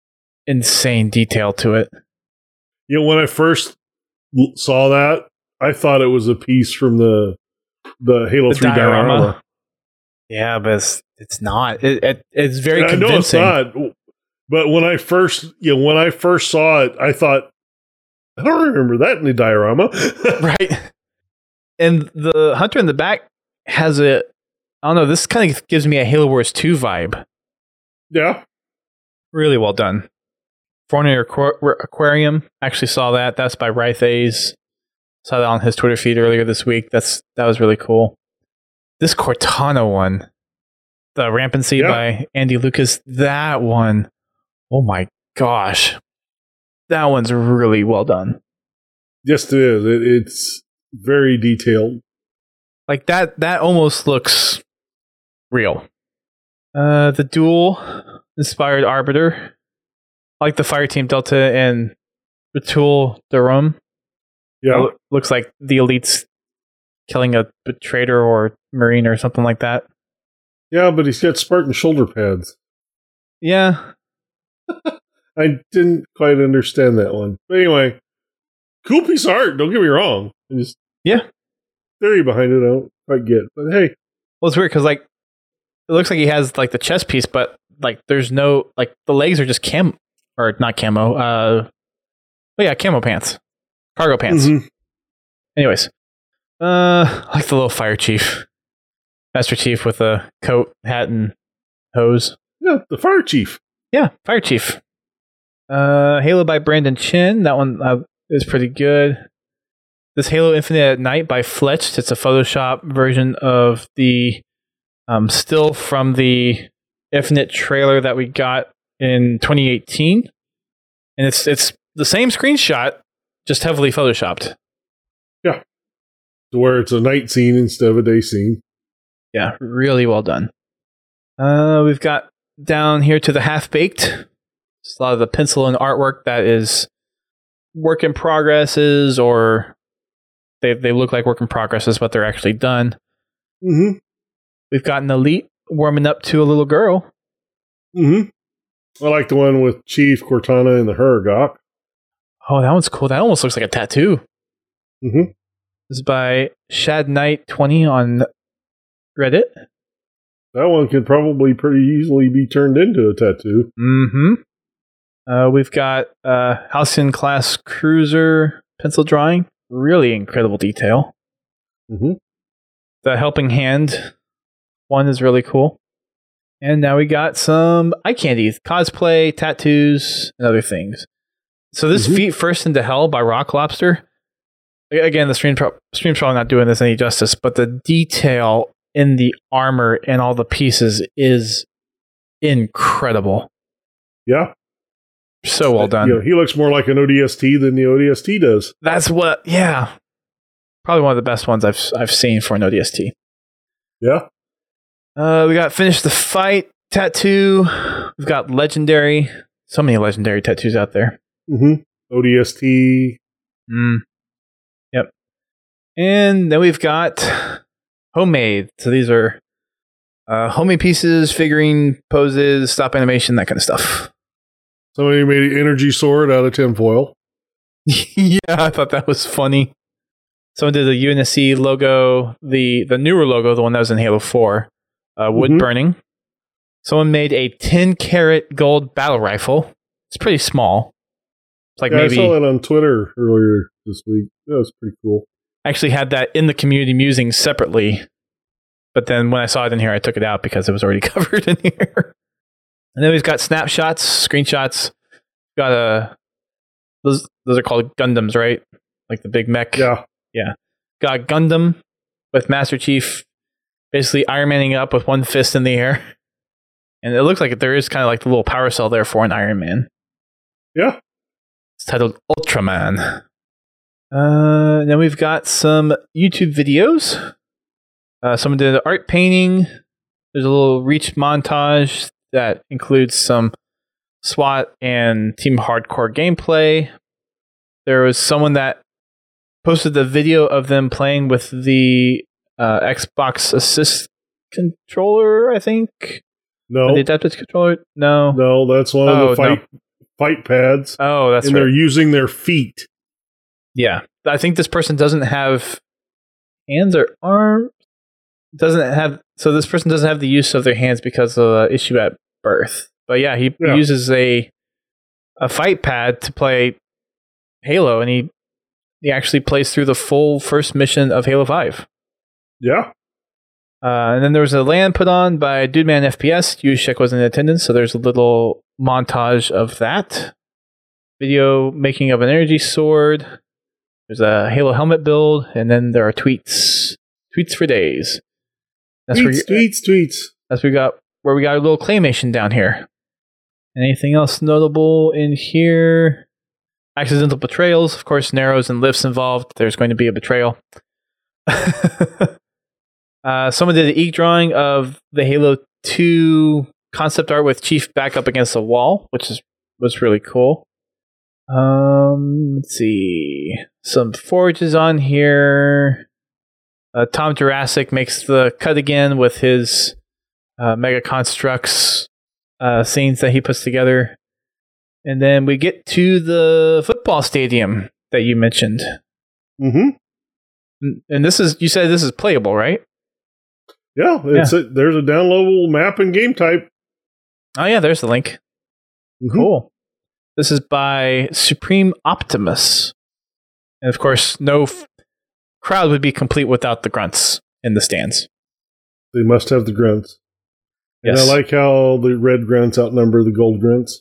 insane detail to it. You know, when I first l- saw that, I thought it was a piece from the the Halo the three diorama. diorama. Yeah, but it's, it's not. It, it, it's very and convincing. I know it's not. But when I first, you know, when I first saw it, I thought, I don't remember that in the diorama. Right. And the Hunter in the back has a, I don't know, this kind of gives me a Halo Wars two vibe. Yeah. Really well done. Forerunner Aqu- Aquarium, actually saw that. That's by Rythaze. Saw that on his Twitter feed earlier this week. That's That was really cool. This Cortana one, the Rampancy yeah. by Andy Lucas, that one, oh my gosh. That one's really well done. Yes, it is. It, it's very detailed. Like that, that almost looks real. Uh, the Duel inspired Arbiter. I like the Fireteam Delta and Ratul Darum. Yeah. It looks like the Elite's killing a Trader or Marine or something like that. Yeah, but he's got Spartan shoulder pads. Yeah. I didn't quite understand that one. But anyway, cool piece of art, don't get me wrong. I just, yeah. Theory behind it, I don't quite get. But hey. Well, it's weird because, like, it looks like he has, like, the chest piece, but, like, there's no, like, the legs are just cam, or not camo, uh, oh yeah, camo pants. Cargo pants. Mm-hmm. Anyways. Uh, I like the little Fire Chief. Master Chief with a coat, hat, and hose. Yeah, the Fire Chief. Yeah, Fire Chief. Uh, Halo by Brandon Chin. That one uh, is pretty good. This Halo Infinite at Night by Fletched. It's a Photoshop version of the um, still from the Infinite trailer that we got in twenty eighteen. And it's it's the same screenshot, just heavily Photoshopped. Yeah. To where it's a night scene instead of a day scene. Yeah, really well done. Uh, we've got down here to the Half-Baked. Just a lot of the pencil and artwork that is work in progresses, or they they look like work in progresses, but they're actually done. Mm-hmm. We've got an Elite warming up to a little girl. Mm-hmm. I like the one with Chief, Cortana, and the Huragok. Oh, that one's cool. That almost looks like a tattoo. Mm-hmm. This is by Shad Knight twenty on Reddit. That one could probably pretty easily be turned into a tattoo. Mm-hmm. Uh, we've got uh, Halcyon class cruiser pencil drawing. Really incredible detail. Mm-hmm. The helping hand one is really cool. And now we got some eye candies, cosplay, tattoos, and other things. So this mm-hmm. Feet First into Hell by Rock Lobster. Again, the stream pro- stream's probably not doing this any justice, but the detail in the armor and all the pieces is incredible. Yeah. So well done. You know, he looks more like an O D S T than the O D S T does. That's what, yeah. Probably one of the best ones I've I've seen for an O D S T. Yeah. Uh, we got Finish the Fight tattoo. We've got Legendary. So many Legendary tattoos out there. Mm-hmm. O D S T. Mm. Yep. And then we've got Homemade. So these are uh, homemade pieces, figurine poses, stop animation, that kind of stuff. Somebody made an energy sword out of tinfoil. Yeah, I thought that was funny. Someone did a U N S C logo, the, the newer logo, the one that was in Halo four, uh, wood mm-hmm. burning. Someone made a ten karat gold battle rifle. It's pretty small. It's like yeah, maybe I saw that on Twitter earlier this week. That was pretty cool. I actually had that in the community musings separately, but then when I saw it in here, I took it out because it was already covered in here. And then we've got snapshots, screenshots. We've got a those those are called Gundams, right? Like the big mech. Yeah. Yeah. Got Gundam with Master Chief basically Iron Manning up with one fist in the air. And it looks like there is kind of like the little power cell there for an Iron Man. Yeah. It's titled Ultraman. Uh, and then we've got some YouTube videos. Uh, someone did art painting. There's a little Reach montage that includes some SWAT and Team Hardcore gameplay. There was someone that posted the video of them playing with the uh, Xbox Assist controller, I think. No. Or the adaptive controller? No. No, that's one of oh, the fight no. fight pads. Oh, that's and right. And they're using their feet. Yeah. I think this person doesn't have hands or arms. Doesn't have so this person doesn't have the use of their hands because of the issue at birth. But yeah, he yeah. uses a a fight pad to play Halo, and he he actually plays through the full first mission of Halo five. Yeah. Uh, and then there was a LAN put on by Dude Man F P S. Yushek was in attendance, so there's a little montage of that. Video making of an energy sword. There's a Halo helmet build, and then there are tweets. Tweets for days. That's tweets, where you, tweets, tweets. That's where we got where we got a little claymation down here. Anything else notable in here? Accidental betrayals. Of course, Narrows and Lifts involved. There's going to be a betrayal. uh, someone did an ink drawing of the Halo two concept art with Chief back up against a wall, which is was really cool. Um, let's see. Some forges on here. Uh, Tom Jurassic makes the cut again with his uh, Mega Constructs uh, scenes that he puts together. And then we get to the football stadium that you mentioned. Mm-hmm. And this is, you said this is playable, right? Yeah, it's yeah. A, there's a downloadable map and game type. Oh yeah, there's the link. Mm-hmm. Cool. This is by Supreme Optimus. And of course, no f- crowd would be complete without the grunts in the stands. They must have the grunts. And yes. I like how the red grunts outnumber the gold grunts.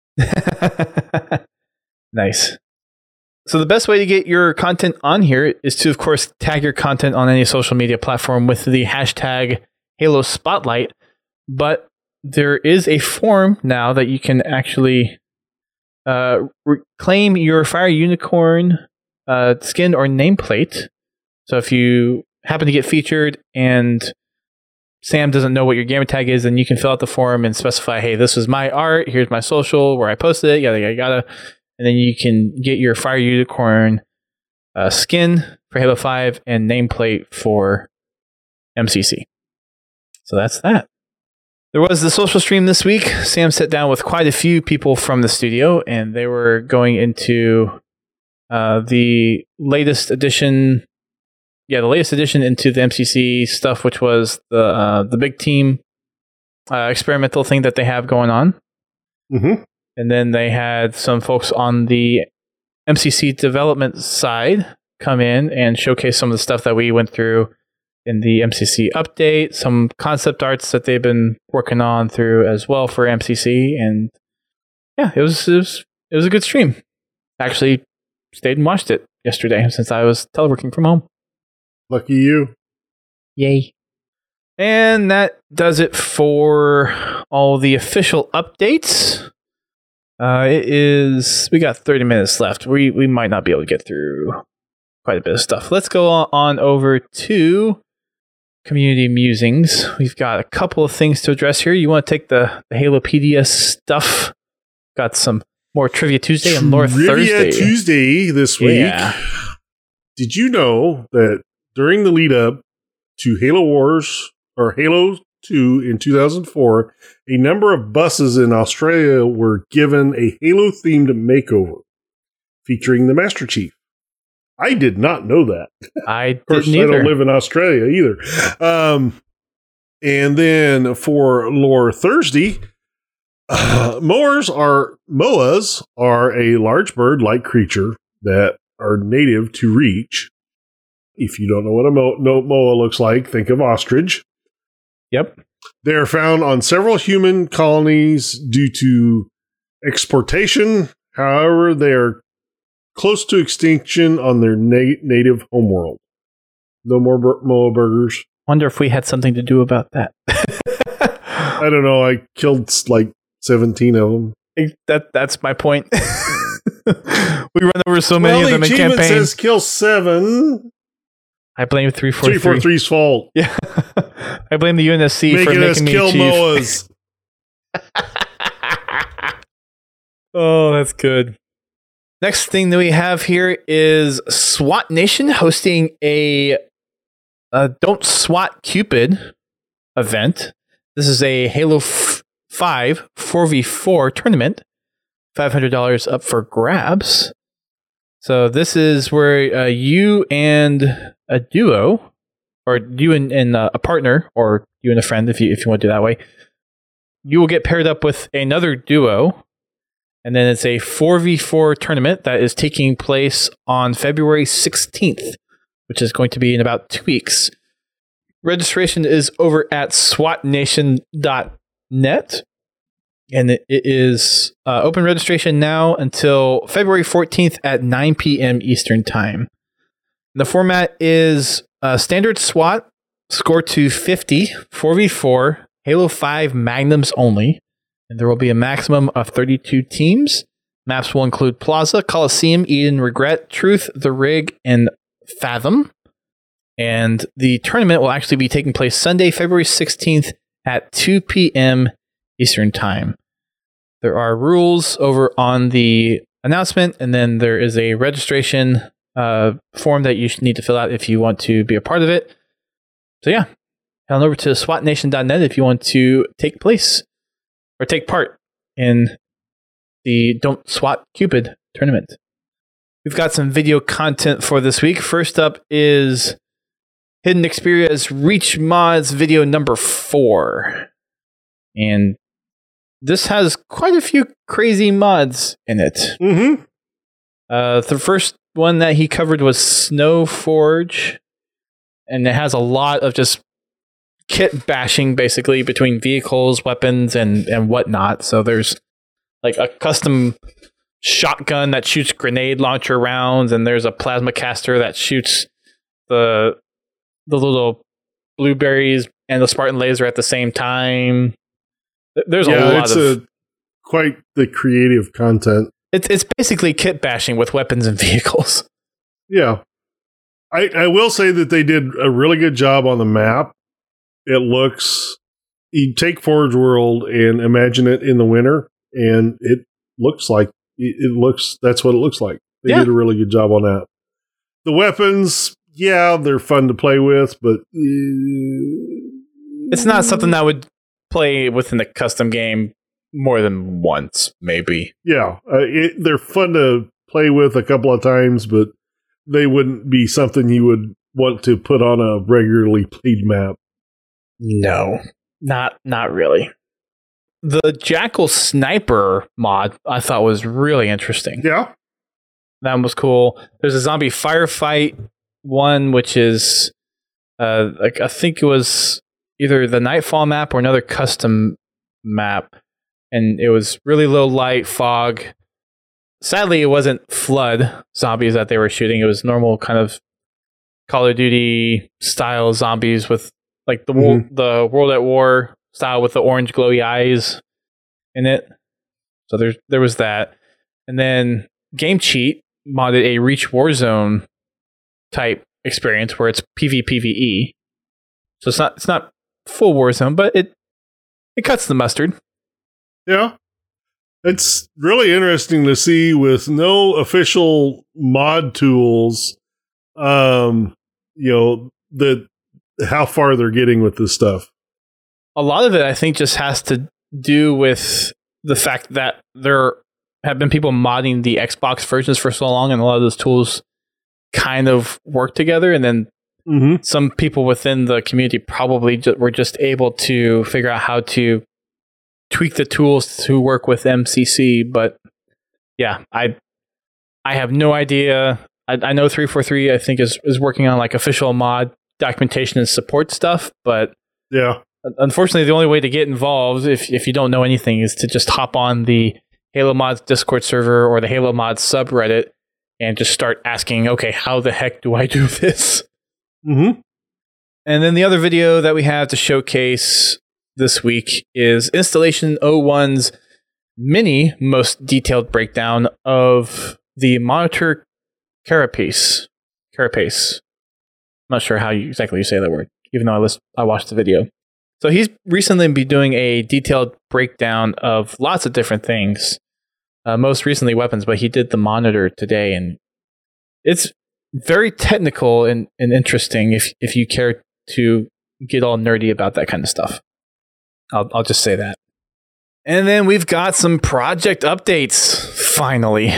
Nice. So the best way to get your content on here is to, of course, tag your content on any social media platform with the hashtag Halo Spotlight. But there is a form now that you can actually uh, reclaim your Fire Unicorn uh, skin or nameplate. So if you happen to get featured and Sam doesn't know what your gamer tag is, then you can fill out the form and specify, hey, this was my art, here's my social, where I posted it, yada, yada, yada. And then you can get your Fire Unicorn uh, skin for Halo five and nameplate for M C C. So that's that. There was the social stream this week. Sam sat down with quite a few people from the studio, and they were going into uh, the latest edition Yeah, the latest addition into the M C C stuff, which was the uh, the big team uh, experimental thing that they have going on. Mm-hmm. And then they had some folks on the M C C development side come in and showcase some of the stuff that we went through in the M C C update, some concept arts that they've been working on through as well for M C C. And yeah, it was, it was, it was a good stream. Actually stayed and watched it yesterday since I was teleworking from home. Lucky you. Yay. And that does it for all the official updates. Uh, it is, we got thirty minutes left. We we might not be able to get through quite a bit of stuff. Let's go on over to community musings. We've got a couple of things to address here. You want to take the, the Halopedia stuff? Got some more Trivia Tuesday and Lore Thursday. Trivia Tuesday this week. Yeah. Did you know that during the lead up to Halo Wars or Halo two in two thousand four, a number of buses in Australia were given a Halo-themed makeover featuring the Master Chief? I did not know that. I Of course, didn't either. I don't live in Australia either. Um, and then for Lore Thursday, uh, moas are moas are a large bird-like creature that are native to Reach. If you don't know what a mo- no, moa looks like, think of ostrich. Yep. They are found on several human colonies due to exportation. However, they are close to extinction on their na- native homeworld. No more bur- moa burgers. Wonder if we had something to do about that. I don't know. I killed like seventeen of them. That that's my point. We run over so many well, of them the in achievement campaign. says kill seven. I blame three four three. three forty-three's fault. Yeah, I blame the U N S C for Making us making me kill chief. moas. Oh, that's good. Next thing that we have here is SWAT Nation hosting a, a Don't SWAT Cupid event. This is a Halo f- five four v four tournament. five hundred dollars up for grabs. So this is where uh, you and a duo, or you and, and uh, a partner, or you and a friend, if you if you want to do it that way, you will get paired up with another duo. And then it's a four v four tournament that is taking place on February sixteenth, which is going to be in about two weeks. Registration is over at swat nation dot net. And it is uh, open registration now until February fourteenth at nine p.m. Eastern Time. The format is uh, standard SWAT, score to fifty, four v four, Halo five Magnums only. And there will be a maximum of thirty-two teams. Maps will include Plaza, Coliseum, Eden, Regret, Truth, The Rig, and Fathom. And the tournament will actually be taking place Sunday, February sixteenth at two p.m. Eastern Time. There are rules over on the announcement, and then there is a registration uh, form that you need to fill out if you want to be a part of it. So yeah, head on over to swat nation dot net if you want to take place or take part in the Don't SWAT Cupid tournament. We've got some video content for this week. First up is Hidden Xperia's Reach Mods video number four. And this has quite a few crazy mods in it. Mm-hmm. Uh, the first one that he covered was Snowforge, and it has a lot of just kit bashing, basically, between vehicles, weapons, and, and whatnot. So there's like a custom shotgun that shoots grenade launcher rounds, and there's a plasma caster that shoots the the little blueberries and the Spartan laser at the same time. There's yeah, a lot it's of a, quite the creative content. It's it's basically kit bashing with weapons and vehicles. Yeah. I, I will say that they did a really good job on the map. It looks, you take Forge World and imagine it in the winter, and it looks like, it looks, that's what it looks like. They Yeah. did a really good job on that. The weapons, yeah, they're fun to play with, but uh, It's not something that would play within the custom game more than once, maybe. yeah, uh, it, they're fun to play with a couple of times, but they wouldn't be something you would want to put on a regularly played map. No, not not really. the Jackal Sniper mod I thought was really interesting. Yeah. That was cool. There's a zombie firefight one, which is, uh, like I think it was either the Nightfall map or another custom map. And it was really low light, fog. Sadly, it wasn't flood zombies that they were shooting. It was normal kind of Call of Duty style zombies with like the mm-hmm. the World at War style with the orange glowy eyes in it. So there there was that. And then Game Cheat modded a Reach Warzone type experience where it's PvPvE. So it's not it's not full Warzone, but it it cuts the mustard. Yeah. It's really interesting to see with no official mod tools, um, you know, that how far they're getting with this stuff. A lot of it, I think, just has to do with the fact that there have been people modding the Xbox versions for so long, and a lot of those tools kind of work together. And then mm-hmm. some people within the community probably ju- were just able to figure out how to tweak the tools to work with M C C. But yeah, I I have no idea. I, I know three forty-three, I think, is, is working on like official mod documentation and support stuff, but yeah. Unfortunately, the only way to get involved, if if you don't know anything, is to just hop on the Halo Mods Discord server or the Halo Mods subreddit and just start asking, okay, how the heck do I do this? Mm-hmm. And then the other video that we have to showcase this week is Installation oh one's mini most detailed breakdown of the monitor carapace. Carapace. I'm not sure how you exactly you say that word, even though I list, I watched the video. So he's recently been doing a detailed breakdown of lots of different things. Uh, most recently weapons, but he did the monitor today, and it's very technical and, and interesting if if you care to get all nerdy about that kind of stuff. I'll I'll just say that. And then we've got some project updates, finally.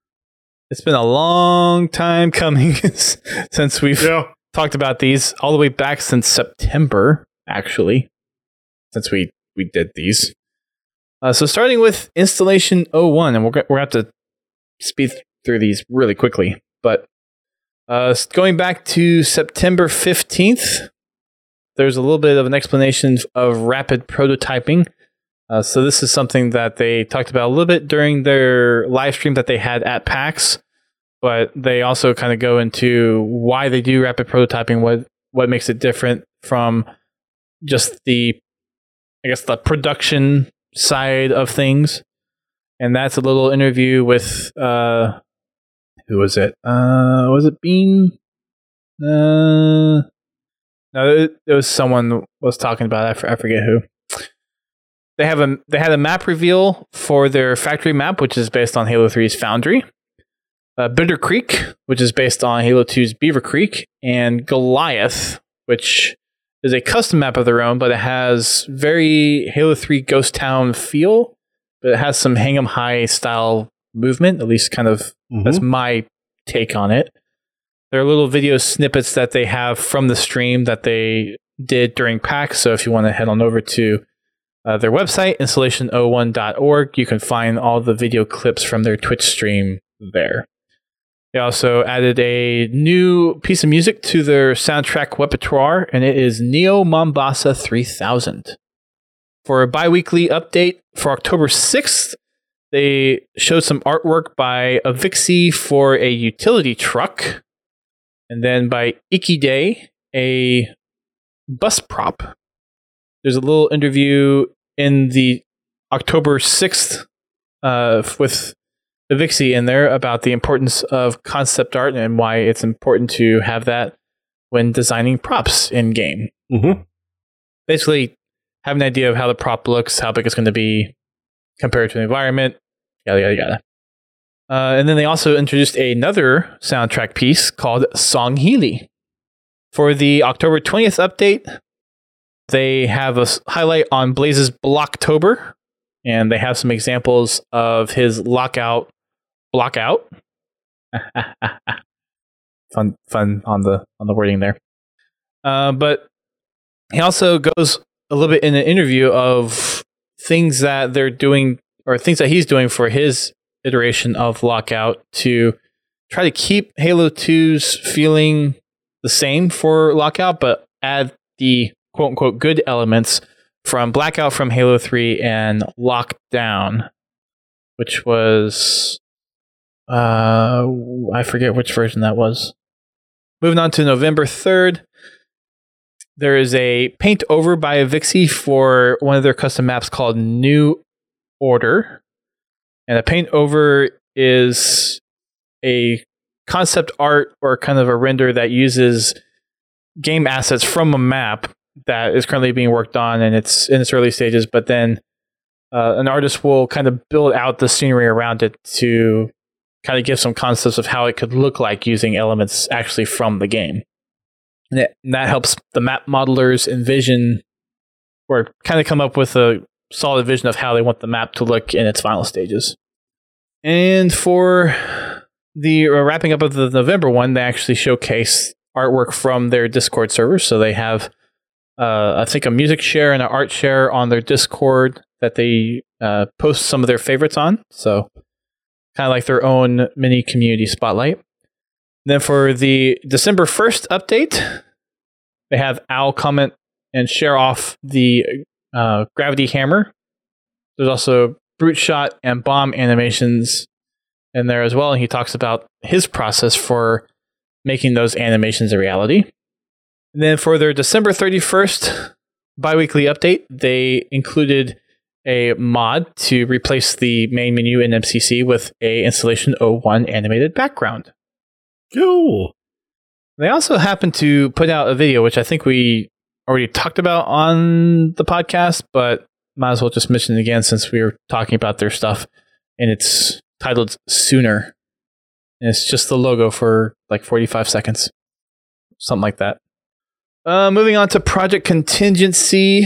It's been a long time coming since we've yeah. talked about these, all the way back since September. Actually, since we, we did these. Uh, so starting with Installation oh one, and we're, we're going to have to speed through these really quickly. But uh, going back to September fifteenth, there's a little bit of an explanation of rapid prototyping. Uh, so this is something that they talked about a little bit during their live stream that they had at PAX. But they also kind of go into why they do rapid prototyping, what what makes it different from just the, I guess, the production side of things. And that's a little interview with, uh, who was it? Uh, was it Bean? Uh, no, it, it was someone was talking about it. I, f- I forget who. They have a they had a map reveal for their factory map, which is based on Halo three's Foundry. Uh, Bitter Creek, which is based on Halo two's Beaver Creek, and Goliath, which is a custom map of their own, but it has very Halo three Ghost Town feel, but it has some Hang 'em High style movement, at least kind of, mm-hmm. that's my take on it. There are little video snippets that they have from the stream that they did during PAX, so if you want to head on over to uh, their website, installation oh one dot org, you can find all the video clips from their Twitch stream there. They also added a new piece of music to their soundtrack repertoire, and it is Neo Mombasa three thousand. For a bi-weekly update for October sixth, they showed some artwork by Avixi for a utility truck, and then by Ikide, a bus prop. There's a little interview in the October sixth uh, with Avixi in there about the importance of concept art and why it's important to have that when designing props in game. Mm-hmm. Basically, have an idea of how the prop looks, how big it's going to be compared to the environment, yada yada yada. Uh, and then they also introduced another soundtrack piece called Song Healy. For the October twentieth update, they have a highlight on Blaze's Blocktober, and they have some examples of his lockout blockout. fun fun on the on the wording there. Uh, but he also goes a little bit in an interview of things that they're doing, or things that he's doing for his iteration of Lockout to try to keep Halo two's feeling the same for Lockout, but add the quote-unquote good elements from Blackout from Halo three and Lockdown, which was... Uh, I forget which version that was. Moving on to November third, there is a paint over by Avixi for one of their custom maps called New Order. And a paint over is a concept art or kind of a render that uses game assets from a map that is currently being worked on and it's in its early stages, but then uh, an artist will kind of build out the scenery around it to kind of give some concepts of how it could look like using elements actually from the game. And, it, and that helps the map modelers envision or kind of come up with a solid vision of how they want the map to look in its final stages. And for the uh, wrapping up of the November one, they actually showcase artwork from their Discord server. So they have, uh, I think, a music share and an art share on their Discord that they uh, post some of their favorites on. So kind of like their own mini community spotlight. Then for the December first update, they have Al comment and share off the uh, Gravity Hammer. There's also Brute Shot and Bomb animations in there as well. And he talks about his process for making those animations a reality. And then for their December thirty-first bi-weekly update, they included a mod to replace the main menu in M C C with a Installation oh one animated background. Cool. They also happened to put out a video, which I think we already talked about on the podcast, but might as well just mention it again since we were talking about their stuff. And it's titled Sooner. And it's just the logo for like forty-five seconds. Something like that. Uh, moving on to Project Contingency.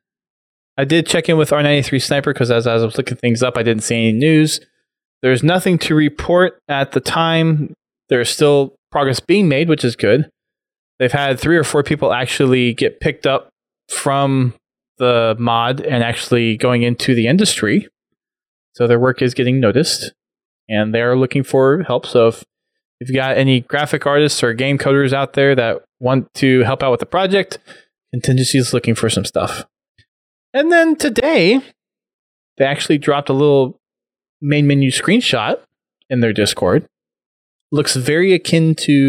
I did check in with R ninety-three Sniper because as, as I was looking things up, I didn't see any news. There's nothing to report at the time. There's still progress being made, which is good. They've had three or four people actually get picked up from the mod and actually going into the industry. So their work is getting noticed and they're looking for help. So if, if you got any graphic artists or game coders out there that want to help out with the project, Contingency is looking for some stuff. And then today, they actually dropped a little main menu screenshot in their Discord. Looks very akin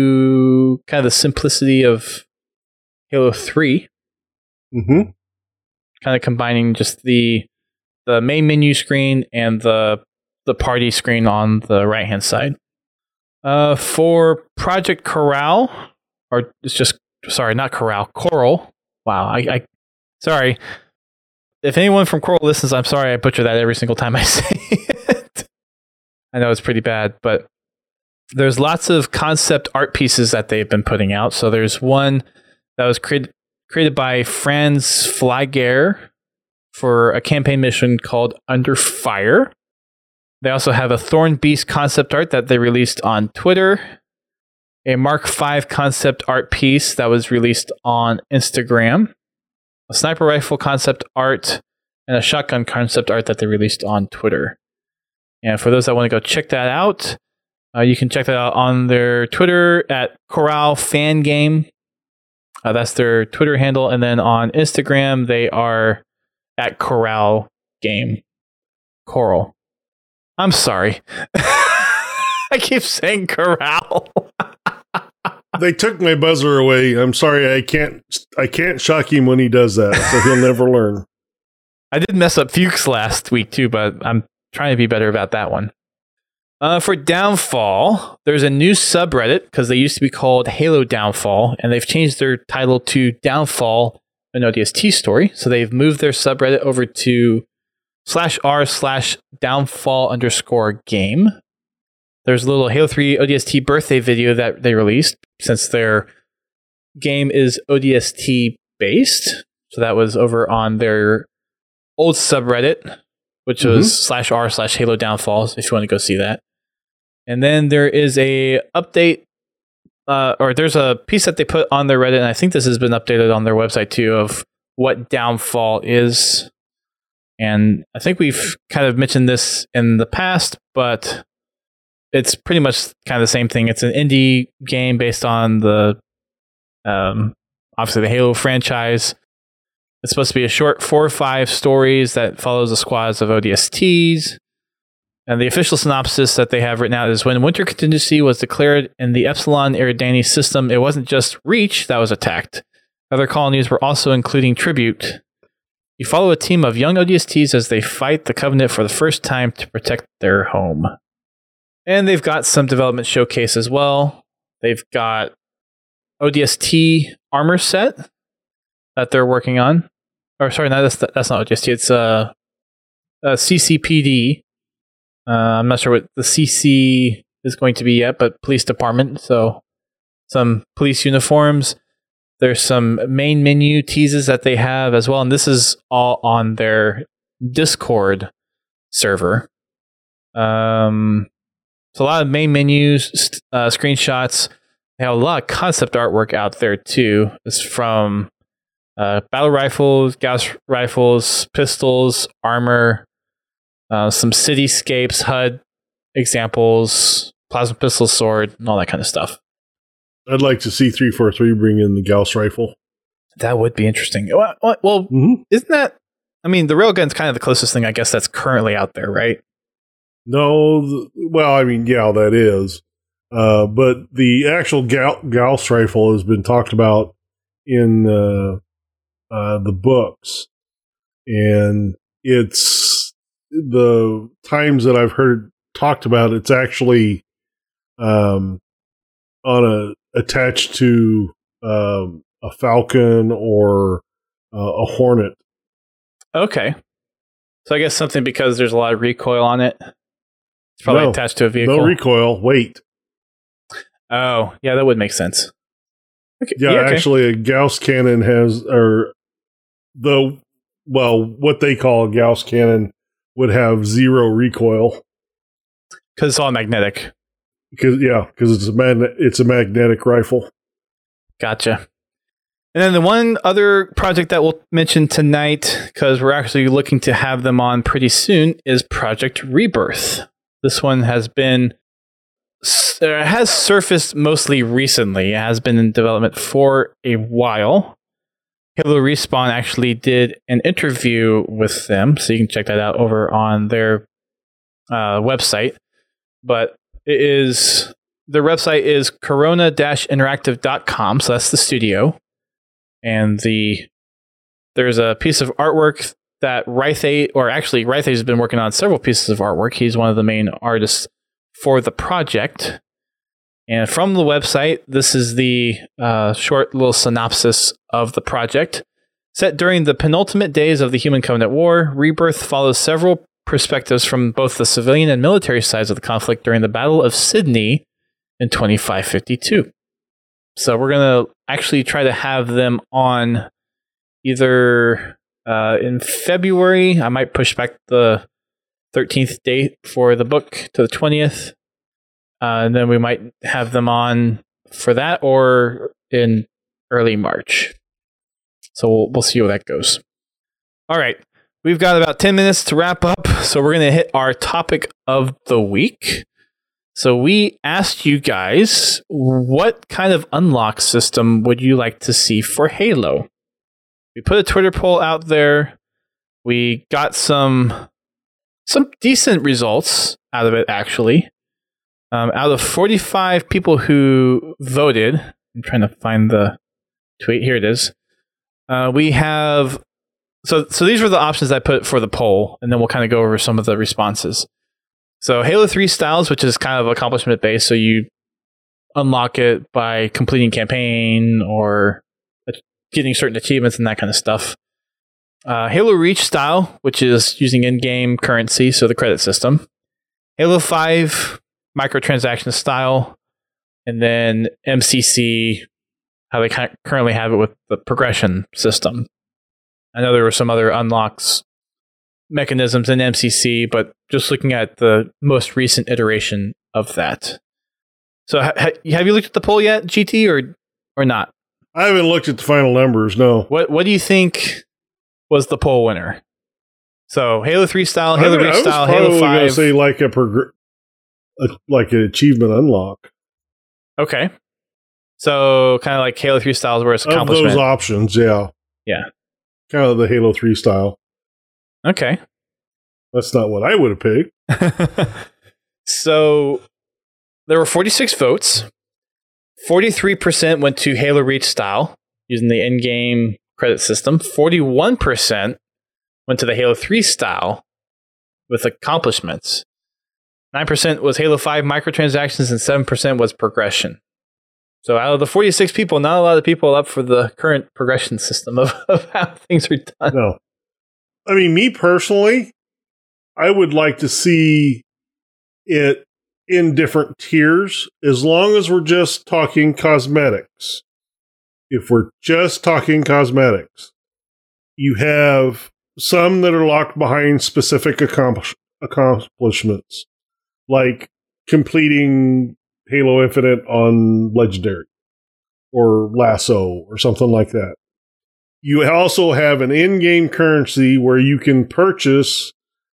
to kind of the simplicity of Halo three. Mm-hmm. Kind of combining just the the main menu screen and the the party screen on the right-hand side. Uh, for Project Corral, or it's just, sorry, not Corral, Coral. Wow, I, I sorry. If anyone from Coral listens, I'm sorry I butcher that every single time I say it. I know it's pretty bad, but there's lots of concept art pieces that they've been putting out. So there's one that was created created by Franz Flygare for a campaign mission called Under Fire. They also have a Thorn Beast concept art that they released on Twitter, a Mark five concept art piece that was released on Instagram, a sniper rifle concept art, and a shotgun concept art that they released on Twitter. And for those that want to go check that out, uh, you can check that out on their Twitter at Corral Fan Game. Uh, that's their Twitter handle. And then on Instagram, they are at Corral Game. Coral. I'm sorry. I keep saying Corral. They took my buzzer away. I'm sorry. I can't. I can't shock him when he does that, so he'll never learn. I did mess up Fuchs last week too, but I'm trying to be better about that one. Uh, for Downfall, there's a new subreddit because they used to be called Halo Downfall, and they've changed their title to Downfall, an O D S T story. So they've moved their subreddit over to slash r slash downfall underscore game. There's a little Halo three O D S T birthday video that they released since their game is O D S T based. So that was over on their old subreddit, which mm-hmm. was slash r slash Halo Downfalls, if you want to go see that. And then there is a update, uh, or there's a piece that they put on their Reddit, and I think this has been updated on their website too, of what Downfall is. And I think we've kind of mentioned this in the past, but it's pretty much kind of the same thing. It's an indie game based on the, um, obviously the Halo franchise. It's supposed to be a short four or five stories that follows a squads of O D S Ts. And the official synopsis that they have written out is when winter contingency was declared in the Epsilon Eridani system, it wasn't just Reach that was attacked. Other colonies were also including Tribute. You follow a team of young O D S Ts as they fight the Covenant for the first time to protect their home. And they've got some development showcase as well. They've got O D S T armor set that they're working on. Or sorry, no, that's, that's not O D S T. It's uh, a C C P D. Uh, I'm not sure what the C C is going to be yet, but police department. So some police uniforms. There's some main menu teases that they have as well. And this is all on their Discord server. Um, so a lot of main menus, uh, screenshots. They have a lot of concept artwork out there too. It's from uh, battle rifles, Gauss rifles, pistols, armor, Uh, some cityscapes, H U D examples, plasma pistol, sword, and all that kind of stuff. I'd like to see three forty-three bring in the Gauss rifle. That would be interesting. Well, well mm-hmm. Isn't that... I mean, the railgun's kind of the closest thing, I guess, that's currently out there, right? No, the, well, I mean, yeah, that is. Uh, but the actual Ga- Gauss rifle has been talked about in uh, uh, the books. And it's... the times that I've heard talked about, it's actually um, on a attached to um, a Falcon or uh, a Hornet. Okay, so I guess something because there's a lot of recoil on it. It's probably no, attached to a vehicle. No recoil. Wait. Oh, yeah, that would make sense. Okay. Yeah, yeah okay. Actually, a Gauss cannon has, or the well, what they call a Gauss cannon would have zero recoil because it's all magnetic. Because yeah, because it's a magnet, it's a magnetic rifle. Gotcha. And then the one other project that we'll mention tonight, because we're actually looking to have them on pretty soon, is Project Rebirth. This one has been uh, has surfaced mostly recently. It has been in development for a while. Halo Respawn actually did an interview with them, so you can check that out over on their uh, website. But it is their website is corona dash interactive dot com, so that's the studio. And the there's a piece of artwork that Rythe, or actually Rythe has been working on several pieces of artwork. He's one of the main artists for the project. And from the website, this is the uh, short little synopsis of the project. Set during the penultimate days of the Human Covenant War, Rebirth follows several perspectives from both the civilian and military sides of the conflict during the Battle of Sydney in twenty-five fifty-two. So we're going to actually try to have them on either uh, in February. I might push back the thirteenth date for the book to the twentieth. Uh, and then we might have them on for that or in early March. So we'll, we'll see how that goes. All right. We've got about ten minutes to wrap up. So we're going to hit our topic of the week. So we asked you guys, what kind of unlock system would you like to see for Halo? We put a Twitter poll out there. We got some some decent results out of it, actually. Um, out of forty-five people who voted, I'm trying to find the tweet. Here it is. Uh, we have so so these were the options I put for the poll, and then we'll kind of go over some of the responses. So Halo three styles, which is kind of accomplishment based, so you unlock it by completing campaign or getting certain achievements and that kind of stuff. Uh, Halo Reach style, which is using in-game currency, so the credit system. Halo five microtransaction style, and then M C C, how they currently have it with the progression system. I know there were some other unlocks mechanisms in M C C, but just looking at the most recent iteration of that. So ha- ha- have you looked at the poll yet, G T, or or not? I haven't looked at the final numbers, no. What What do you think was the poll winner? So Halo three style, I Halo mean, Reach I was style, probably Halo gonna five. say like a, progr- a like an achievement unlock. Okay. So kind of like Halo three styles where it's Of accomplishment. those options, yeah. Yeah. Kind of the Halo three style. Okay. That's not what I would have picked. So there were forty-six votes. forty-three percent went to Halo Reach style using the in-game credit system. forty-one percent went to the Halo three style with accomplishments. nine percent was Halo five microtransactions and seven percent was progression. So out of the forty-six people, not a lot of people up for the current progression system of, of how things are done. No. I mean, me personally, I would like to see it in different tiers as long as we're just talking cosmetics. If we're just talking cosmetics, you have some that are locked behind specific accomplish- accomplishments, like completing Halo Infinite on Legendary or Lasso or something like that. You also have an in-game currency where you can purchase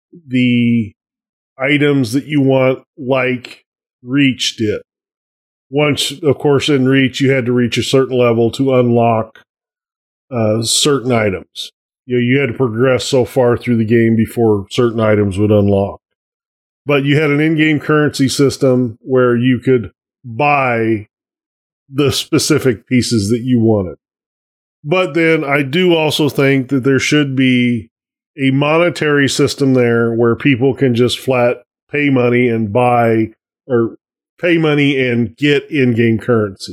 the items that you want, like Reach did. Once, of course, in Reach, you had to reach a certain level to unlock uh, certain items. You know, you had to progress so far through the game before certain items would unlock. But you had an in-game currency system where you could buy the specific pieces that you wanted. But then I do also think that there should be a monetary system there where people can just flat pay money and buy or pay money and get in-game currency.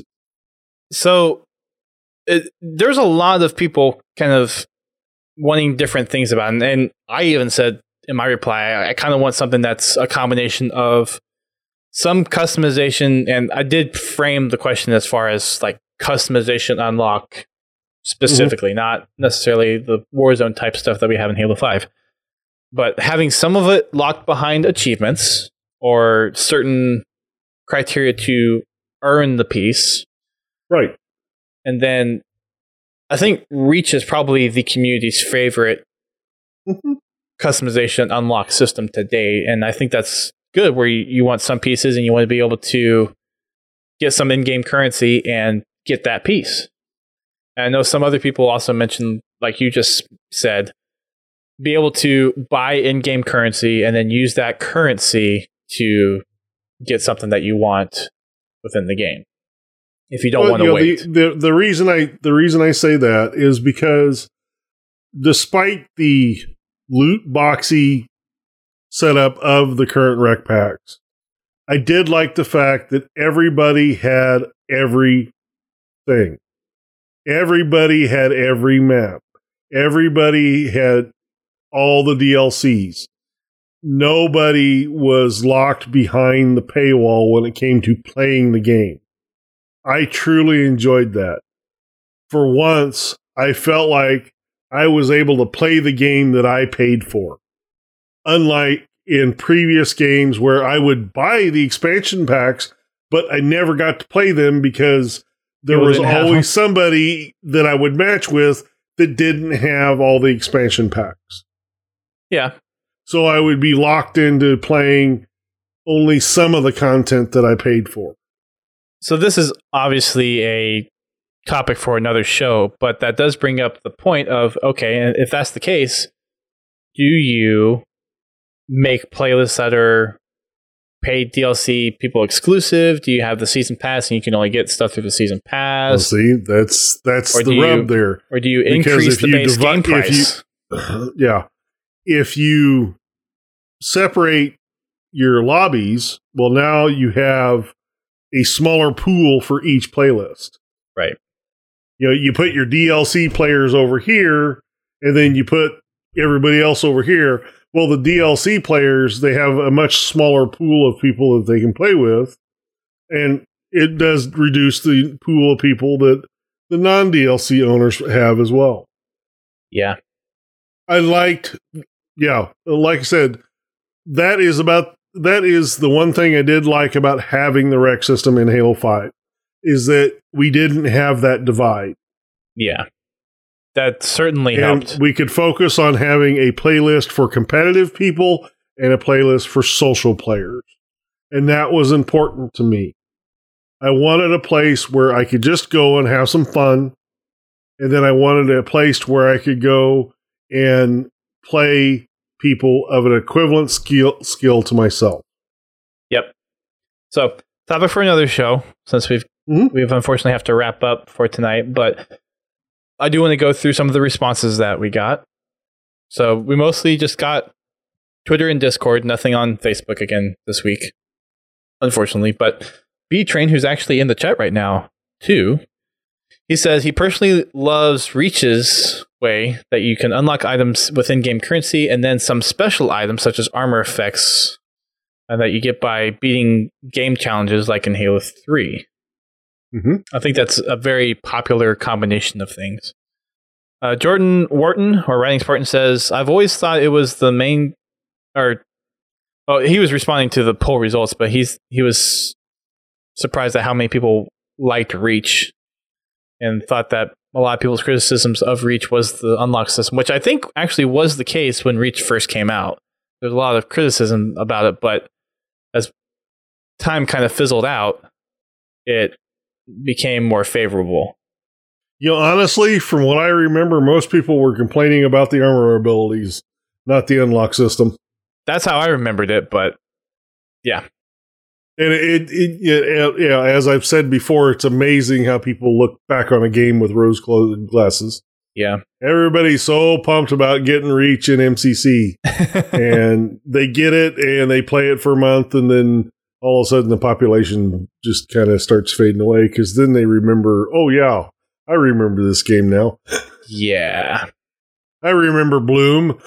So it, there's a lot of people kind of wanting different things about it. And, and I even said in my reply, I, I kind of want something that's a combination of some customization. And I did frame the question as far as like customization unlock specifically, mm-hmm. not necessarily the Warzone type stuff that we have in Halo five. But having some of it locked behind achievements or certain criteria to earn the piece. Right. And then I think Reach is probably the community's favorite mm-hmm. customization unlock system today. And I think that's good, where you, you want some pieces and you want to be able to get some in-game currency and get that piece. And I know some other people also mentioned, like you just said, be able to buy in-game currency and then use that currency to get something that you want within the game. If you don't well, want to you know, wait. The, the, the reason I the reason I say that is because despite the loot boxy setup of the current rec packs, I did like the fact that everybody had everything. Everybody had every map. Everybody had all the D L Cs. Nobody was locked behind the paywall when it came to playing the game. I truly enjoyed that. For once, I felt like I was able to play the game that I paid for. Unlike in previous games where I would buy the expansion packs, but I never got to play them because there was always somebody that I would match with that didn't have all the expansion packs. Yeah. So I would be locked into playing only some of the content that I paid for. So this is obviously a topic for another show, but that does bring up the point of, okay, and if that's the case, do you make playlists that are paid D L C people exclusive? Do you have the season pass and you can only get stuff through the season pass? Well, see, that's that's or the rub you, there. Or do you increase the base divi- game price? If you, yeah. If you separate your lobbies, well, now you have a smaller pool for each playlist. Right. You know, you put your D L C players over here, and then you put everybody else over here. Well, the D L C players, they have a much smaller pool of people that they can play with, and it does reduce the pool of people that the non-D L C owners have as well. Yeah. I liked, yeah, like I said, that is about, that is the one thing I did like about having the rec system in Halo five, is that we didn't have that divide. Yeah. that certainly and helped. We could focus on having a playlist for competitive people and a playlist for social players. And that was important to me. I wanted a place where I could just go and have some fun. And then I wanted a place where I could go and play people of an equivalent skill skill to myself. Yep. So, topic for another show, since we've mm-hmm. we've unfortunately have to wrap up for tonight. But I do want to go through some of the responses that we got. So we mostly just got Twitter and Discord, nothing on Facebook again this week, unfortunately. But B-Train, who's actually in the chat right now, too, he says he personally loves Reach's way that you can unlock items with in-game currency and then some special items such as armor effects and that you get by beating game challenges like in Halo three. Mm-hmm. I think that's a very popular combination of things. Uh, Jordan Wharton, or Writing Spartan, says, I've always thought it was the main... or well, he was responding to the poll results, but he's he was surprised at how many people liked Reach and thought that a lot of people's criticisms of Reach was the unlock system, which I think actually was the case when Reach first came out. There's a lot of criticism about it, but as time kind of fizzled out, it became more favorable. You know, honestly, from what I remember, most people were complaining about the armor abilities, not the unlock system. That's how I remembered it, but yeah. And it, it, it, yeah, as I've said before, it's amazing how people look back on a game with rose-colored glasses. Yeah. Everybody's so pumped about getting Reach in M C C. And they get it, and they play it for a month, and then all of a sudden the population just kind of starts fading away, because then they remember, oh yeah, I remember this game now. Yeah. I remember Bloom.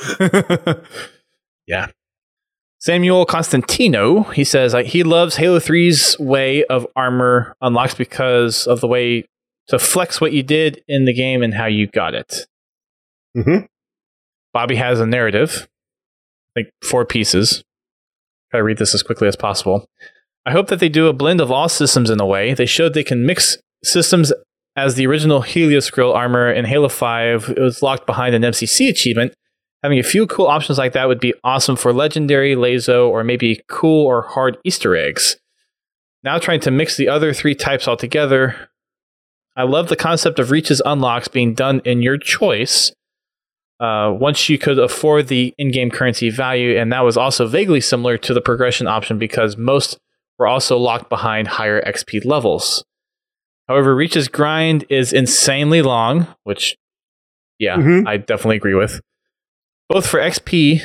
Yeah. Samuel Constantino, he says like, he loves Halo three's way of armor unlocks because of the way to flex what you did in the game and how you got it. Mm-hmm. Bobby has a narrative, I think four pieces. Try to read this as quickly as possible. I hope that they do a blend of all systems in a way. They showed they can mix systems as the original Helios Grill armor in Halo five. It was locked behind an M C C achievement. Having a few cool options like that would be awesome for Legendary, Lazo, or maybe cool or hard Easter eggs. Now trying to mix the other three types all together. I love the concept of Reach's unlocks being done in your choice. Uh, once you could afford the in-game currency value, and that was also vaguely similar to the progression option because most were also locked behind higher X P levels. However, Reach's grind is insanely long, which, yeah, mm-hmm. I definitely agree with. Both for X P,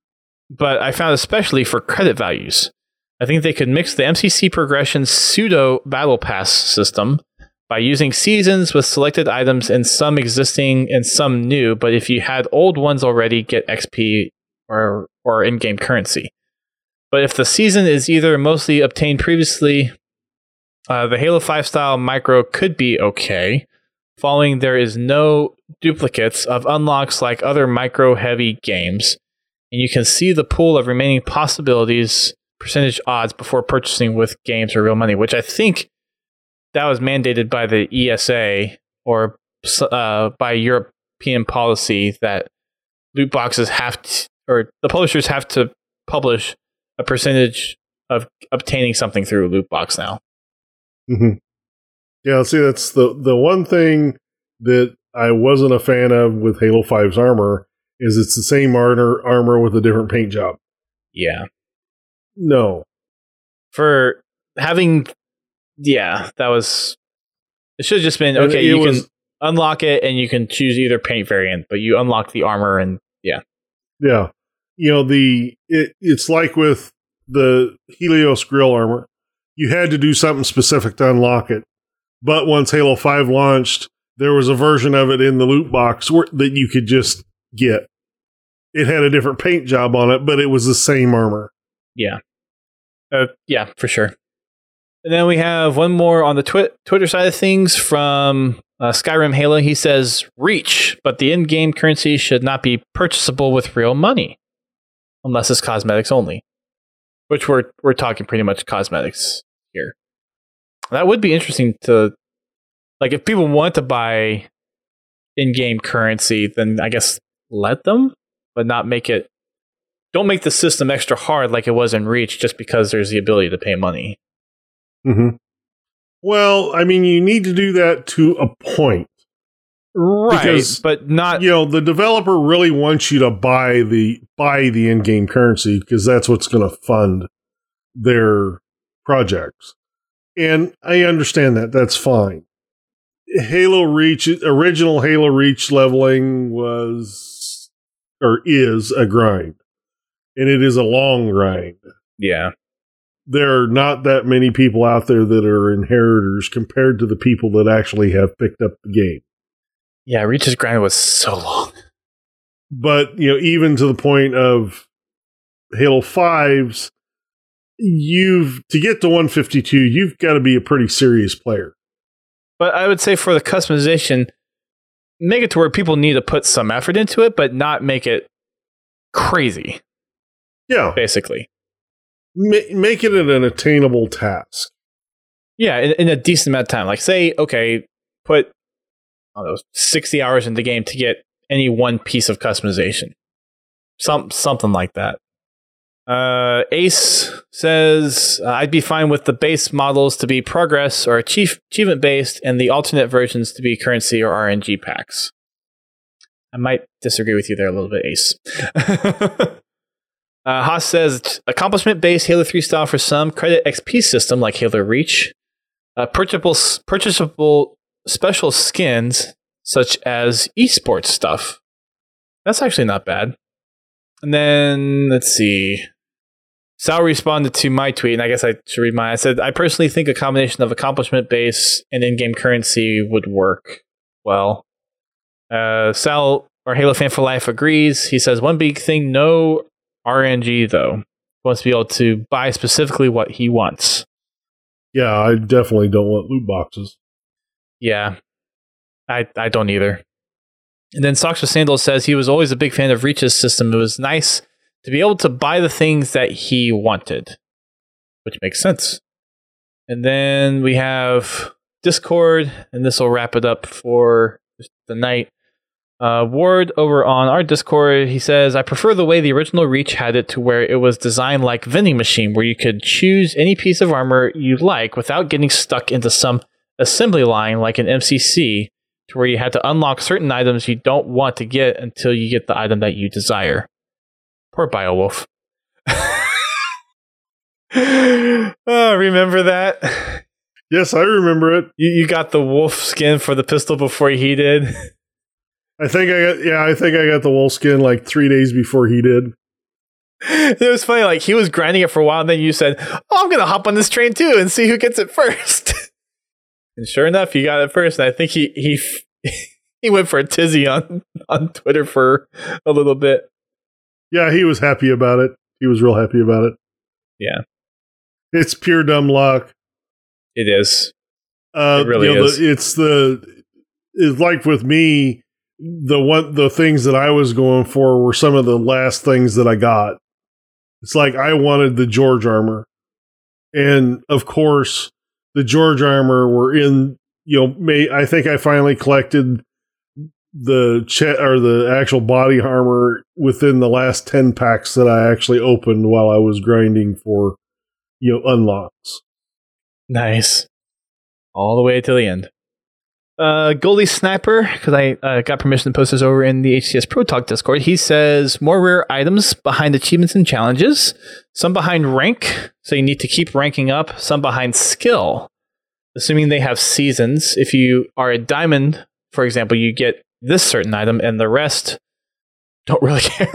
but I found especially for credit values. I think they could mix the M C C progression pseudo battle pass system by using seasons with selected items and some existing and some new, but if you had old ones already, get X P or or in-game currency. But if the season is either mostly obtained previously, uh, the Halo five style micro could be okay. Following there is no duplicates of unlocks like other micro-heavy games, and you can see the pool of remaining possibilities, percentage odds before purchasing with games or real money, which I think that was mandated by the E S A or uh, by European policy that loot boxes have to, or the publishers have to publish a percentage of obtaining something through a loot box now. Mm-hmm. Yeah, see, that's the, the one thing that I wasn't a fan of with Halo five's armor is it's the same armor, armor with a different paint job. Yeah. No. For having... Yeah, that was... It should have just been, okay, you was, can unlock it and you can choose either paint variant, but you unlock the armor and, yeah. Yeah. You know, the it, it's like with the Helios Grill armor. You had to do something specific to unlock it. But once Halo five launched, there was a version of it in the loot box where, that you could just get. It had a different paint job on it, but it was the same armor. Yeah. Uh, yeah, for sure. And then we have one more on the twi- Twitter side of things from uh, Skyrim Halo. He says, Reach, but the in-game currency should not be purchasable with real money, unless it's cosmetics only. Which we're we're talking pretty much cosmetics here. That would be interesting to, like, if people want to buy in-game currency, then I guess let them, but not make it. Don't make the system extra hard like it was in Reach just because there's the ability to pay money. Mm-hmm. Well, I mean, you need to do that to a point. Right, because, but not... You know, the developer really wants you to buy the buy the in-game currency because that's what's going to fund their projects. And I understand that. That's fine. Halo Reach, original Halo Reach leveling was, or is, a grind. And it is a long grind. Yeah. There are not that many people out there that are inheritors compared to the people that actually have picked up the game. Yeah, Reach's grind was so long. But, you know, even to the point of Halo five's, you've, to get to one fifty-two, you've got to be a pretty serious player. But I would say for the customization, make it to where people need to put some effort into it, but not make it crazy. Yeah. Basically. Ma- make it an attainable task. Yeah, in, in a decent amount of time. Like, say, okay, put I don't know, sixty hours in the game to get any one piece of customization. Some Something like that. Uh, Ace says, uh, I'd be fine with the base models to be progress or achieve- achievement-based and the alternate versions to be currency or R N G packs. I might disagree with you there a little bit, Ace. uh, Haas says, accomplishment-based Halo three style for some, credit X P system like Halo Reach, uh, purchasable, purchasable special skins such as esports stuff. That's actually not bad. And then, let's see. Sal responded to my tweet, and I guess I should read mine. I said, I personally think a combination of accomplishment base and in-game currency would work well. Uh, Sal, our Halo fan for life, agrees. He says, one big thing, no R N G, though. He wants to be able to buy specifically what he wants. Yeah, I definitely don't want loot boxes. Yeah, I I don't either. And then Socks with Sandals says he was always a big fan of Reach's system. It was nice to be able to buy the things that he wanted, which makes sense. And then we have Discord, and this will wrap it up for the night. Uh, Ward over on our Discord, he says, I prefer the way the original Reach had it to where it was designed like vending machine, where you could choose any piece of armor you like without getting stuck into some assembly line like an M C C, to where you had to unlock certain items you don't want to get until you get the item that you desire. Poor Biowolf. Oh, remember that? Yes, I remember it. You, you got the wolf skin for the pistol before he did. I think I got, yeah, I think I got the wolf skin like three days before he did. It was funny, like he was grinding it for a while, and then you said, oh, I'm going to hop on this train too and see who gets it first. And sure enough, he got it first. And I think he he he went for a tizzy on, on Twitter for a little bit. Yeah, he was happy about it. He was real happy about it. Yeah. It's pure dumb luck. It is. Uh, it really you know, is. The, it's the it's like with me, the one the things that I was going for were some of the last things that I got. It's like I wanted the George armor, and of course, the George armor were in. You know, may I think I finally collected the che- or the actual body armor within the last ten packs that I actually opened while I was grinding for, you know, unlocks. Nice. All the way to the end. Uh, Goldie Sniper, because I uh, got permission to post this over in the H C S Pro Talk Discord. He says more rare items behind achievements and challenges, some behind rank, so you need to keep ranking up, some behind skill, assuming they have seasons. If you are a diamond, for example, you get this certain item, and the rest don't really care.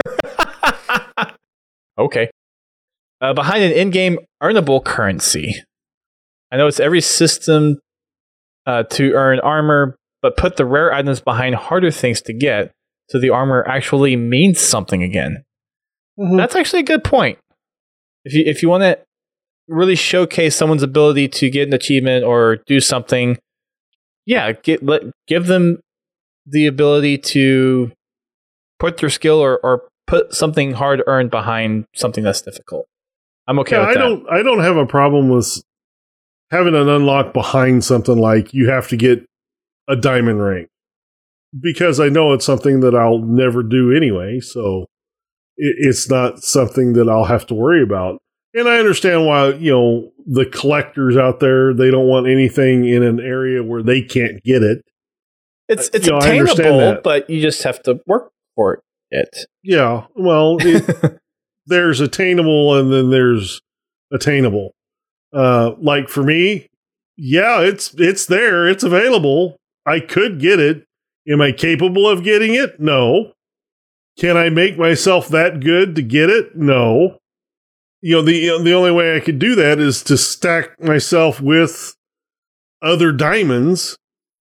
Okay. Uh, behind an in-game earnable currency. I know it's every system uh, to earn armor, but put the rare items behind harder things to get, so the armor actually means something again. Mm-hmm. That's actually a good point. If you if you want to really showcase someone's ability to get an achievement or do something, yeah, get let give them the ability to put their skill or, or put something hard earned behind something that's difficult. I'm okay yeah, with I that. don't I don't have a problem with having an unlock behind something like you have to get a diamond rank. because I know it's something that I'll never do anyway, so it, it's not something that I'll have to worry about. And I understand why, you know, the collectors out there, they don't want anything in an area where they can't get it. It's it's you know, attainable, but you just have to work for it. Yeah, well, it, there's attainable and then there's attainable. Uh, like for me, yeah, it's it's there, it's available. I could get it. Am I capable of getting it? No. Can I make myself that good to get it? No. You know, the the only way I could do that is to stack myself with other diamonds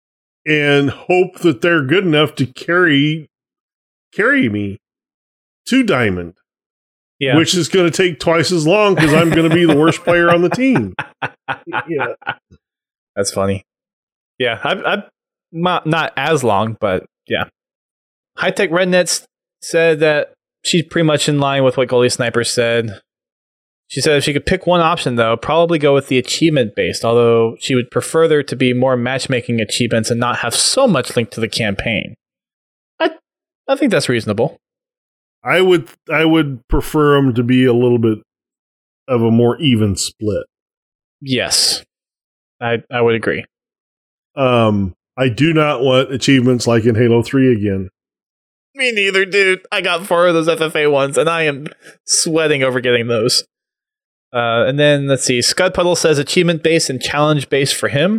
and hope that they're good enough to carry carry me to diamond. Yeah. Which is going to take twice as long because I'm going to be the worst player on the team. Yeah. That's funny. Yeah, I, I not not as long, but yeah. High Tech Rednets said that she's pretty much in line with what Goalie Sniper said. She said if she could pick one option, though, probably go with the achievement-based, although she would prefer there to be more matchmaking achievements and not have so much linked to the campaign. I I think that's reasonable. I would I would prefer them to be a little bit of a more even split. Yes, I I would agree. Um, I do not want achievements like in Halo three again. Me neither, dude. I got four of those F F A ones, and I am sweating over getting those. Uh, and then, let's see, Scudpuddle says achievement-based and challenge-based for him.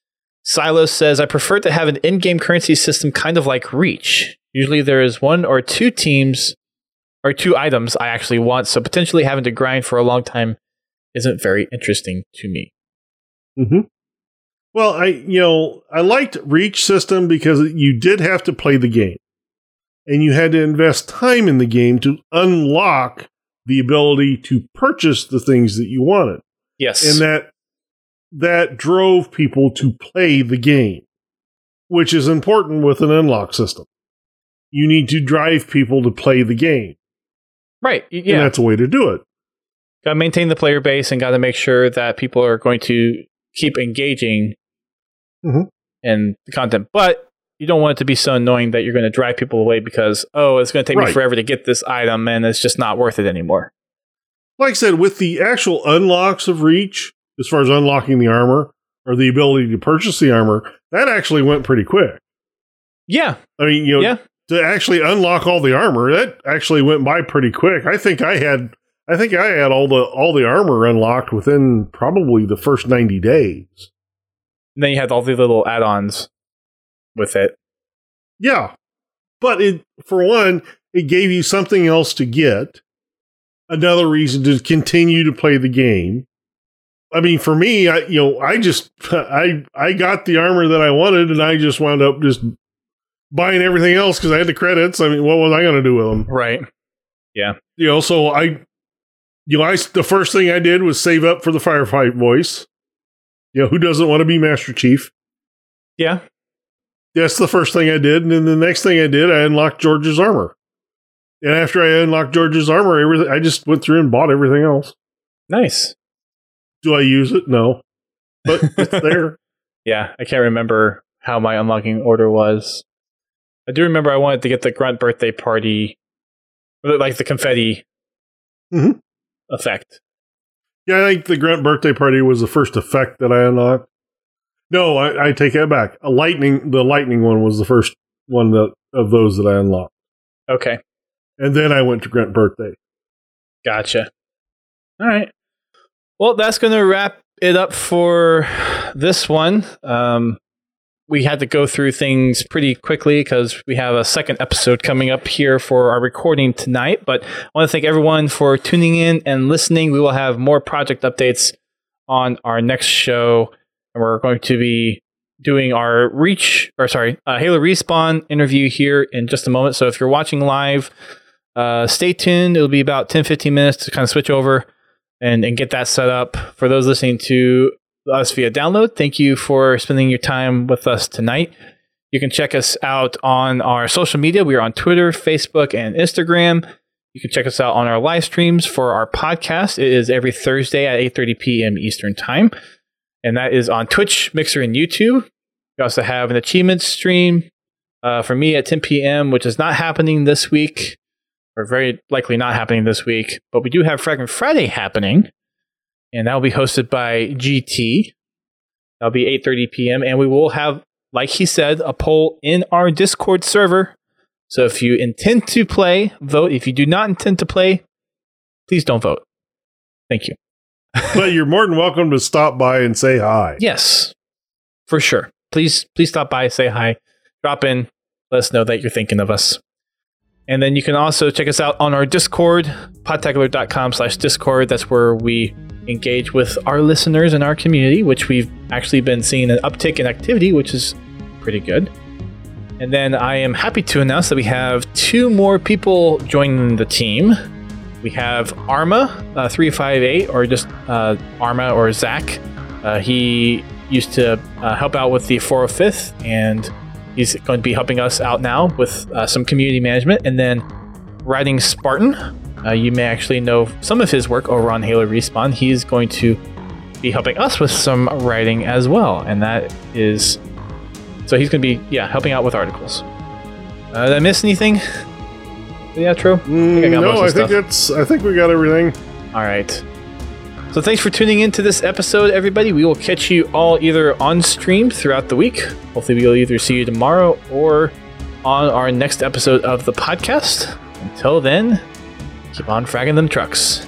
Silos says, I prefer to have an in-game currency system kind of like Reach. Usually there is one or two teams, or two items I actually want, so potentially having to grind for a long time isn't very interesting to me. Mm-hmm. Well, I you know, I liked Reach system because you did have to play the game. And you had to invest time in the game to unlock the ability to purchase the things that you wanted. Yes. And that that drove people to play the game, which is important with an unlock system. You need to drive people to play the game. Right. Yeah. And that's a way to do it. Got to maintain the player base and got to make sure that people are going to keep engaging mm-hmm. in the content. But you don't want it to be so annoying that you're going to drive people away because, oh, it's going to take right. me forever to get this item and it's just not worth it anymore. Like I said, with the actual unlocks of Reach, as far as unlocking the armor or the ability to purchase the armor, that actually went pretty quick. Yeah. I mean, you know, yeah. to actually unlock all the armor, that actually went by pretty quick. I think I had I think I had all the all the armor unlocked within probably the first ninety days. And then you had all the little add-ons with it. Yeah. But it, for one, it gave you something else to get. Another reason to continue to play the game. I mean, for me, I you know, I just I I got the armor that I wanted and I just wound up just buying everything else because I had the credits. I mean, what was I going to do with them? Right. Yeah. You know, so I you know, I the first thing I did was save up for the firefight voice. You know, who doesn't want to be Master Chief? Yeah. That's the first thing I did. And then the next thing I did, I unlocked George's armor. And after I unlocked George's armor, everything, I just went through and bought everything else. Nice. Do I use it? No. But it's there. Yeah, I can't remember how my unlocking order was. I do remember I wanted to get the Grunt birthday party, like the confetti mm-hmm. effect. Yeah, I think the Grunt birthday party was the first effect that I unlocked. No, I, I take that back. A lightning, the lightning one was the first one that of those that I unlocked. Okay. And then I went to Grunt birthday. Gotcha. All right. Well, that's going to wrap it up for this one. Um, we had to go through things pretty quickly because we have a second episode coming up here for our recording tonight. But I want to thank everyone for tuning in and listening. We will have more project updates on our next show. And we're going to be doing our Reach, or sorry, uh, Halo Respawn interview here in just a moment. So if you're watching live, uh, stay tuned. It'll be about ten, fifteen minutes to kind of switch over and, and get that set up. For those listening to us via download, thank you for spending your time with us tonight. You can check us out on our social media. We are on Twitter, Facebook, and Instagram. You can check us out on our live streams for our podcast. It is every Thursday at eight thirty p.m. Eastern Time. And that is on Twitch, Mixer, and YouTube. We also have an achievement stream uh, for me at ten p.m., which is not happening this week, or very likely not happening this week. But we do have Fragrant Friday happening, and that will be hosted by G T. That'll be eight thirty p.m., and we will have, like he said, a poll in our Discord server. So if you intend to play, vote. If you do not intend to play, please don't vote. Thank you. But you're more than welcome to stop by and say hi. Yes, for sure. Please, please stop by, say hi, drop in, let us know that you're thinking of us. And then you can also check us out on our Discord, podtacular.com slash Discord. That's where we engage with our listeners and our community, which we've actually been seeing an uptick in activity, which is pretty good. And then I am happy to announce that we have two more people joining the team. We have Arma uh, three five eight, or just uh, Arma or Zach. Uh, he used to uh, help out with the four oh fifth, and he's going to be helping us out now with uh, some community management. And then Riding Spartan, uh, you may actually know some of his work over on Halo Respawn. He's going to be helping us with some writing as well, and that is so he's going to be yeah helping out with articles. Uh, did I miss anything? Yeah, true. I think I got no, I think it's. I think we got everything. All right. So thanks for tuning into this episode, everybody. We will catch you all either on stream throughout the week. Hopefully, we'll either see you tomorrow or on our next episode of the podcast. Until then, keep on fragging them trucks.